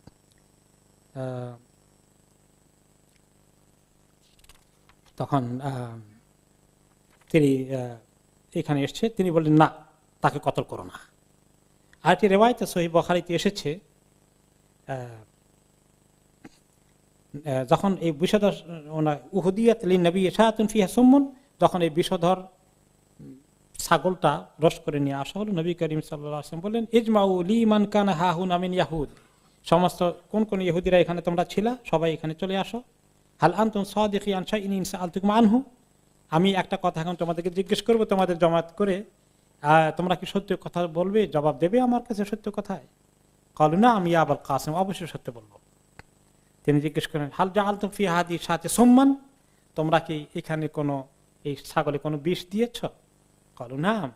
তখন তিনি এখানে এসছে, তিনি বললেন না, তাকে কতল করো না। আরেকটি রিওয়ায়াতে সহিহ বুখারীতে এসেছে, যখন এই বিষধর উহুদিয়াত লিন-নবী শাআতুন ফিহা সুমুন, যখন এই বিষধর ছাগলটা রস করে নিয়ে আসা হলো, নবী করিম সাল্লাল্লাহু আলাইহি ওয়াসাল্লাম বললেন, ইজমাউ লিমান কানা হাহুনা মিন ইয়াহুদ, সমস্ত কোন কোন ইহুদিরা এখানে তোমরা ছিলা, সবাই এখানে চলে আসো। হাল আনতুম সাদিকিন শাইইন ইন সাআলতুকুম আনহু, আমি একটা কথা এখন তোমাদেরকে জিজ্ঞেস করব, তোমাদের জমায়েত করে তোমরা কি সত্য কথা বলবে, জবাব দেবে আমার কাছে সত্য কথায়? ক্বালু না'আম ইয়া আবাল কাসিম, অবশ্যই সত্য বলবো। তিনি জিজ্ঞেস করেন, হাল জাআলতুম ফি হাদিহি শাতি সুম্মান, তোমরা কি এখানে কোনো এই ছাগলে কোনো বিষ দিয়েছ? ক্বালু না'আম,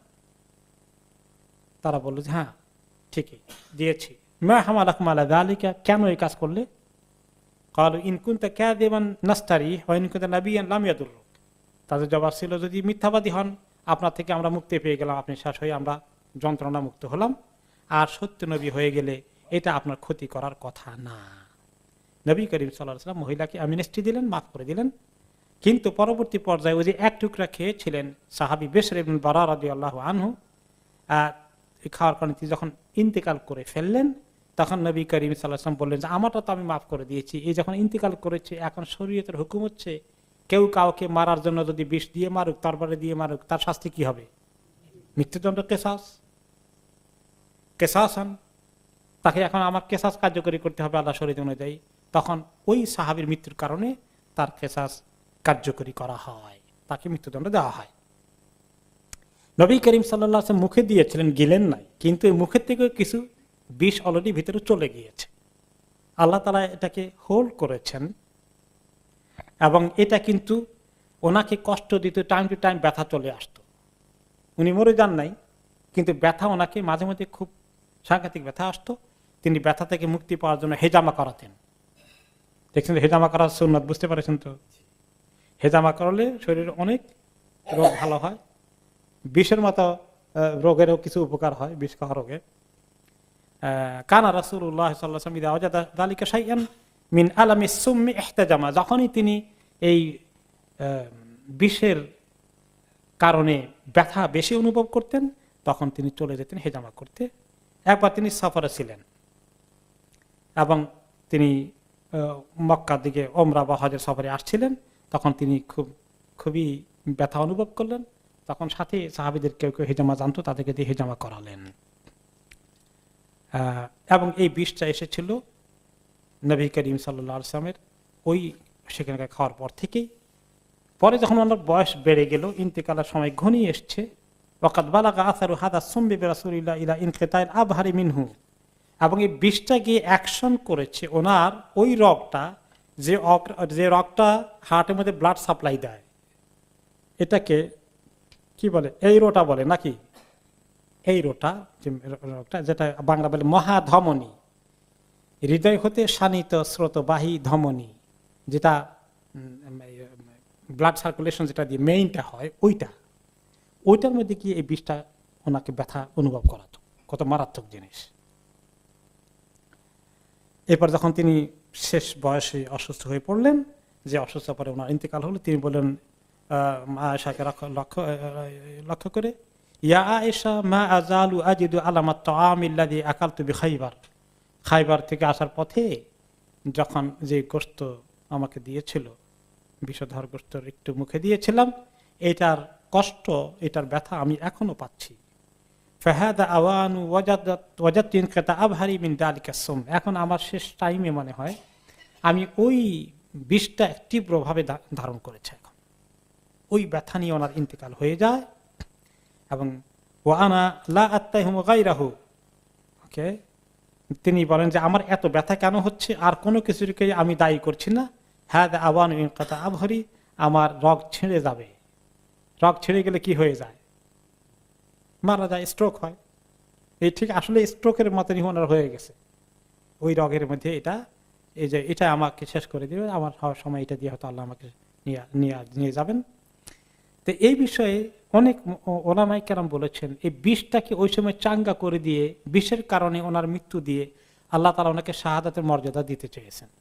তারা বলল যে হ্যাঁ ঠিকই দিয়েছি। মা হামালাকুম আলা যালিকা, কেন এই কাজ করলে? ক্বালু ইন কুনতা কাযিবান নাস্তারি ওয়া ইন কুনতা নাবিয়্যান লাম ইয়াদুররুক। তাদের জবাব ছিল, যদি মিথ্যাবাদী হন আপনার থেকে আমরা মুক্তি পেয়ে গেলাম, আপনি শেষ হয়ে আমরা যন্ত্রণা মুক্ত হলাম, আর সত্য নবী হয়ে গেলে এটা আপনার ক্ষতি করার কথা না। নবী করিম সাল্লাল্লাহু আলাইহি ওয়াসাল্লাম মহিলাকে অ্যামনেস্টি দিলেন, মাফ করে দিলেন। কিন্তু পরবর্তী পর্যায়ে ওই যে এক টুকরা খেয়েছিলেন সাহাবী বিশর ইবনে বারা রাদিয়াল্লাহু আনহু, খাওয়ার কারণে তিনি যখন ইন্তেকাল করে ফেললেন, তখন নবী করিম সাল্লাল্লাহু আলাইহি ওয়াসাল্লাম বললেন যে আমারটা তো আমি মাফ করে দিয়েছি, এই যখন ইন্তেকাল করেছে এখন শরীয়তের হুকুম হচ্ছে কেউ কাউকে মারার জন্য যদি বিষ দিয়ে মারুক, তরবারি দিয়ে মারুক, তার শাস্তি কি হবে? মৃত্যুদণ্ড, কেসাস কেসাস হন, তাকে এখন আমার কেসাস কার্যকরী করতে হবে আল্লাহ শরীয়ত অনুযায়ী। তখন ওই সাহাবীর মৃত্যুর কারণে তার কেসাস কার্যকরী করা হয়, তাকে মৃত্যুদণ্ড দেওয়া হয়। নবী করিম সাল্লাল্লাহু আলাইহি ওয়াসাল্লাম মুখে দিয়েছিলেন, গিলেন নাই, কিন্তু এই মুখের থেকে কিছু বিষ অলরেডি ভিতরে চলে গিয়েছে। আল্লাহ তাআলা এটাকে হোল্ড করেছেন, এবং এটা কিন্তু ওনাকে কষ্ট দিত, টাইম টু টাইম ব্যথা চলে আসতো। উনি মরে যান নাই, কিন্তু ব্যথা ওনাকে মাঝে মাঝে খুব সাংঘাতিক ব্যথা আসতো। তিনি ব্যথা থেকে মুক্তি পাওয়ার জন্য হেজামা করাতেন। দেখছেন হেজামা করার সুন্নাত, বুঝতে পারছেন তো? হেজামা করলে শরীরে অনেক রোগ ভালো হয়, বিষের মতো রোগেরও কিছু উপকার হয়, বিষ খাওয়া রোগে। কানা রাসূলুল্লাহ সাল্লাল্লাহু আলাইহি ওয়াসাল্লাম ইযা ওয়াজাদা যালিকা শাইআন মিন আলামিস সুম্মি ইহতাজামা, যখনই তিনি এই বিষের কারণে ব্যথা বেশি অনুভব করতেন তখন তিনি চলে যেতেন হেজামা করতে। একবার তিনি সফরে ছিলেন এবং তিনি মক্কার দিকে ওমরা বা হজের সফরে আসছিলেন, তখন তিনি খুব খুবই ব্যথা অনুভব করলেন। তখন সাথে সাহাবীদের কেউ কেউ হেজামা জানতো, তাদেরকে দিয়ে হেজামা করালেন। এবং এই বিষটা এসেছিল নবী করিম সাল্লাল্লাহু আলাইহি ওয়াসাল্লামের ওই সেখানকার খাওয়ার পর থেকেই। পরে যখন ওনার বয়স বেড়ে গেল, ইন্তেকালের সময় ঘনিয়ে এসছে, ওয়াকাদ বালাগা আসারু হাদা সুম্মি বিরাসূলিল্লাহ ইলা ইনকিতাইল আবহারি মিনহু, এবং এই বিষটা গিয়ে অ্যাকশন করেছে ওনার ওই রগটা, যে যে রগটা হার্টের মধ্যে ব্লাড সাপ্লাই দেয়, এটাকে কি বলে, এই রোটা বলে নাকি, এই রোটা যেটা বাংলা বলে মহাধমনী, হৃদয় হতে শানিত স্রোতবাহী ধমনী, যেটা ব্লাড সার্কুলেশন যেটা দিয়ে মেইনটা হয়, ওইটা ওইটার মধ্যে কি এই বিষটা ওনাকে ব্যথা অনুভব করাতো। কত মারাত্মক জিনিস। এরপর যখন তিনি শেষ বয়সে অসুস্থ হয়ে পড়লেন, যে অসুস্থ পরে ওনার ইন্তেকাল হলো, তিনি বললেন আয়েশাকে লক্ষ্য লক্ষ্য করে, ইয়া আয়েশা মা আযালু আজিদু আলামাত তাআমিল্লাযী আকালতু বিখাইবার, খাইবার থেকে আসার পথে যখন যে গোশত আমাকে দিয়েছিল, বিষধর গোশত একটু মুখে দিয়েছিলাম, এটার কষ্ট, এটার ব্যথা আমি এখনো পাচ্ছি। ফাহাদা আওয়ানু ওয়াজাদাত ওয়াজাদতু ইনকিতা আবহারি মিন যালিকা সুম, এখন আমার শেষ টাইমে মনে হয় আমি ওই বিষটা তীব্রভাবে ধারণ করেছে। এখন ওই ব্যথা নিয়ে ওনার ইন্তেকাল হয়ে যায়। এবং ওয়া আনা লা আত্তাহিমু গায়রাহু, ওকে, তিনি বলেন যে আমার এত ব্যথা কেন হচ্ছে, আর কোনো কিছুকে আমি দায়ী করছি না। হাদা আওয়ানু ইনকিতা আবহারি, আমার রগ ছিঁড়ে যাবে, রগ ছিঁড়ে গেলে কি হয়ে যায়, মারা যায়, স্ট্রোক হয়। এই ঠিক আসলে স্ট্রোকের মতনই ওনার হয়ে গেছে, ওই রগের মধ্যে এটা, এই যে এটা আমাকে শেষ করে দিবে, আমার হওয়ার সময় এটা দিয়ে হয়তো আল্লাহ আমাকে নিয়ে নিয়ে যাবেন। তো এই বিষয়ে অনেক ওলামায়ে কেরাম বলেছেন, এই বিষটাকে ওই সময় চাঙ্গা করে দিয়ে, বিষের কারণে ওনার মৃত্যু দিয়ে আল্লাহ তাআলা ওনাকে শাহাদাতের মর্যাদা দিতে চেয়েছেন।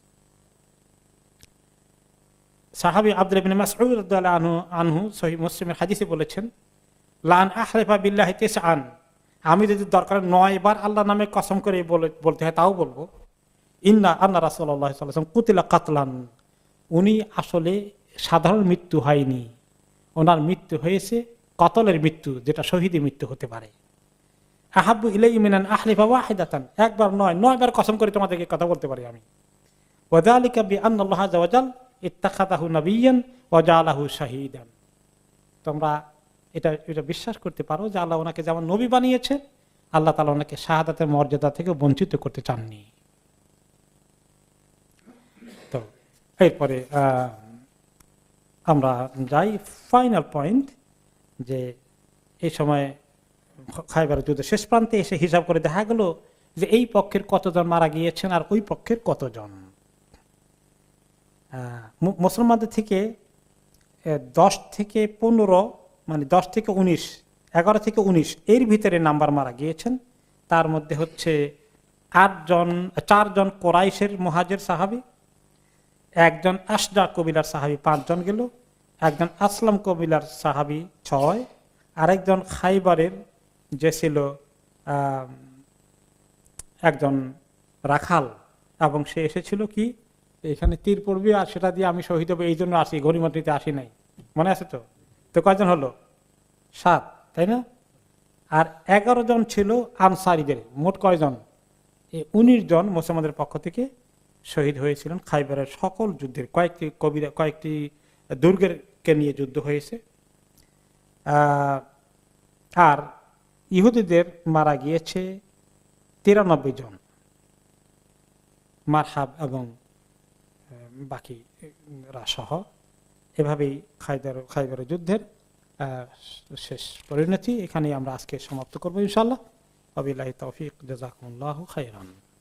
সাহাবী আব্দুল্লাহ ইবনে মাসউদ রাদিয়াল্লাহু আনহু আনহু সহিহ মুসলিমের হাদিসে বলেছেন, লান আহলিফা বিল্লাহি তিসআন, আমি যদি দরকার নয় বার আল্লাহর নামে কসম করে বলতে হয় তাও বলবো, ইন্না আন্না রাসূলুল্লাহ সাল্লাল্লাহু আলাইহি ওয়াসাল্লাম কুতিলা কাতলান, উনি আসলে সাধারণ মৃত্যু হয়নি, ওনার মৃত্যু হয়েছে কতলের মৃত্যু, যেটা শহীদের মৃত্যু হতে পারে। আহাব্বু ইলাইহি মিন আন আহলিফা ওয়াহিদাতান, একবার নয় নয়বার কসম করে তোমাদেরকে কথা বলতে পারি আমি। ওয়া যালিকা বিআন্নাল্লাহ আযজা ওয়া জাল ইত্তাখাযাহু নাবিয়্যান ওয়া জাআলাহু শাহীদান, তোমরা এটা এটা বিশ্বাস করতে পারো যে আল্লাহ ওনাকে যেমন নবী বানিয়েছে, আল্লাহ তাআলা ওনাকে শাহাদাতের মর্যাদা থেকে বঞ্চিত করতে চাননি। তো এরপরে আহ আমরা যাই ফাইনাল পয়েন্ট, যে এই সময় খায়বারের যুদ্ধ শেষ প্রান্তে এসে হিসাব করে দেখা গেল যে এই পক্ষের কতজন মারা গিয়েছেন আর ওই পক্ষের কতজন। মুসলমানদের থেকে দশ থেকে পনেরো মানে দশ থেকে উনিশ এগারো থেকে উনিশ এর ভিতরে নাম্বার মারা গিয়েছেন। তার মধ্যে হচ্ছে আটজন চারজন কোরাইশের মুহাজির সাহাবী, একজন আশজা কবিলার সাহাবী পাঁচজন গেল, একজন আসলাম কবিলার সাহাবী ছয়, আরেকজন খাইবারের যে ছিল একজন রাখাল, এবং সে এসেছিল কি এখানে তীর পড়বে আর সেটা দিয়ে আমি শহীদ হবো এই জন্য আসি, গনিমত নিতে আসি নাই, মনে আছে তো? তো কয়জন হলো? সাত, তাই না? আর এগারো জন ছিল আনসারীদের, মোট কয়জন? এই উনিশ জন মুসলমানদের পক্ষ থেকে শহীদ হয়েছিলেন খাইবারের সকল যুদ্ধের। কয়েকটি কবিরা কয়েকটি দুর্গের কে নিয়ে যুদ্ধ হয়েছে। আর ইহুদিদের মারা গিয়েছে তিরানব্বই জন, মারহাব এবং বাকিরা সহ। এভাবেই খাইবার খাইবারের যুদ্ধের শেষ পরিণতি। এখানেই আমরা আজকে সমাপ্ত করবো ইনশাআল্লাহ। ওয়াবিল্লাহি তৌফিক, জাযাকুমুল্লাহু খাইরান।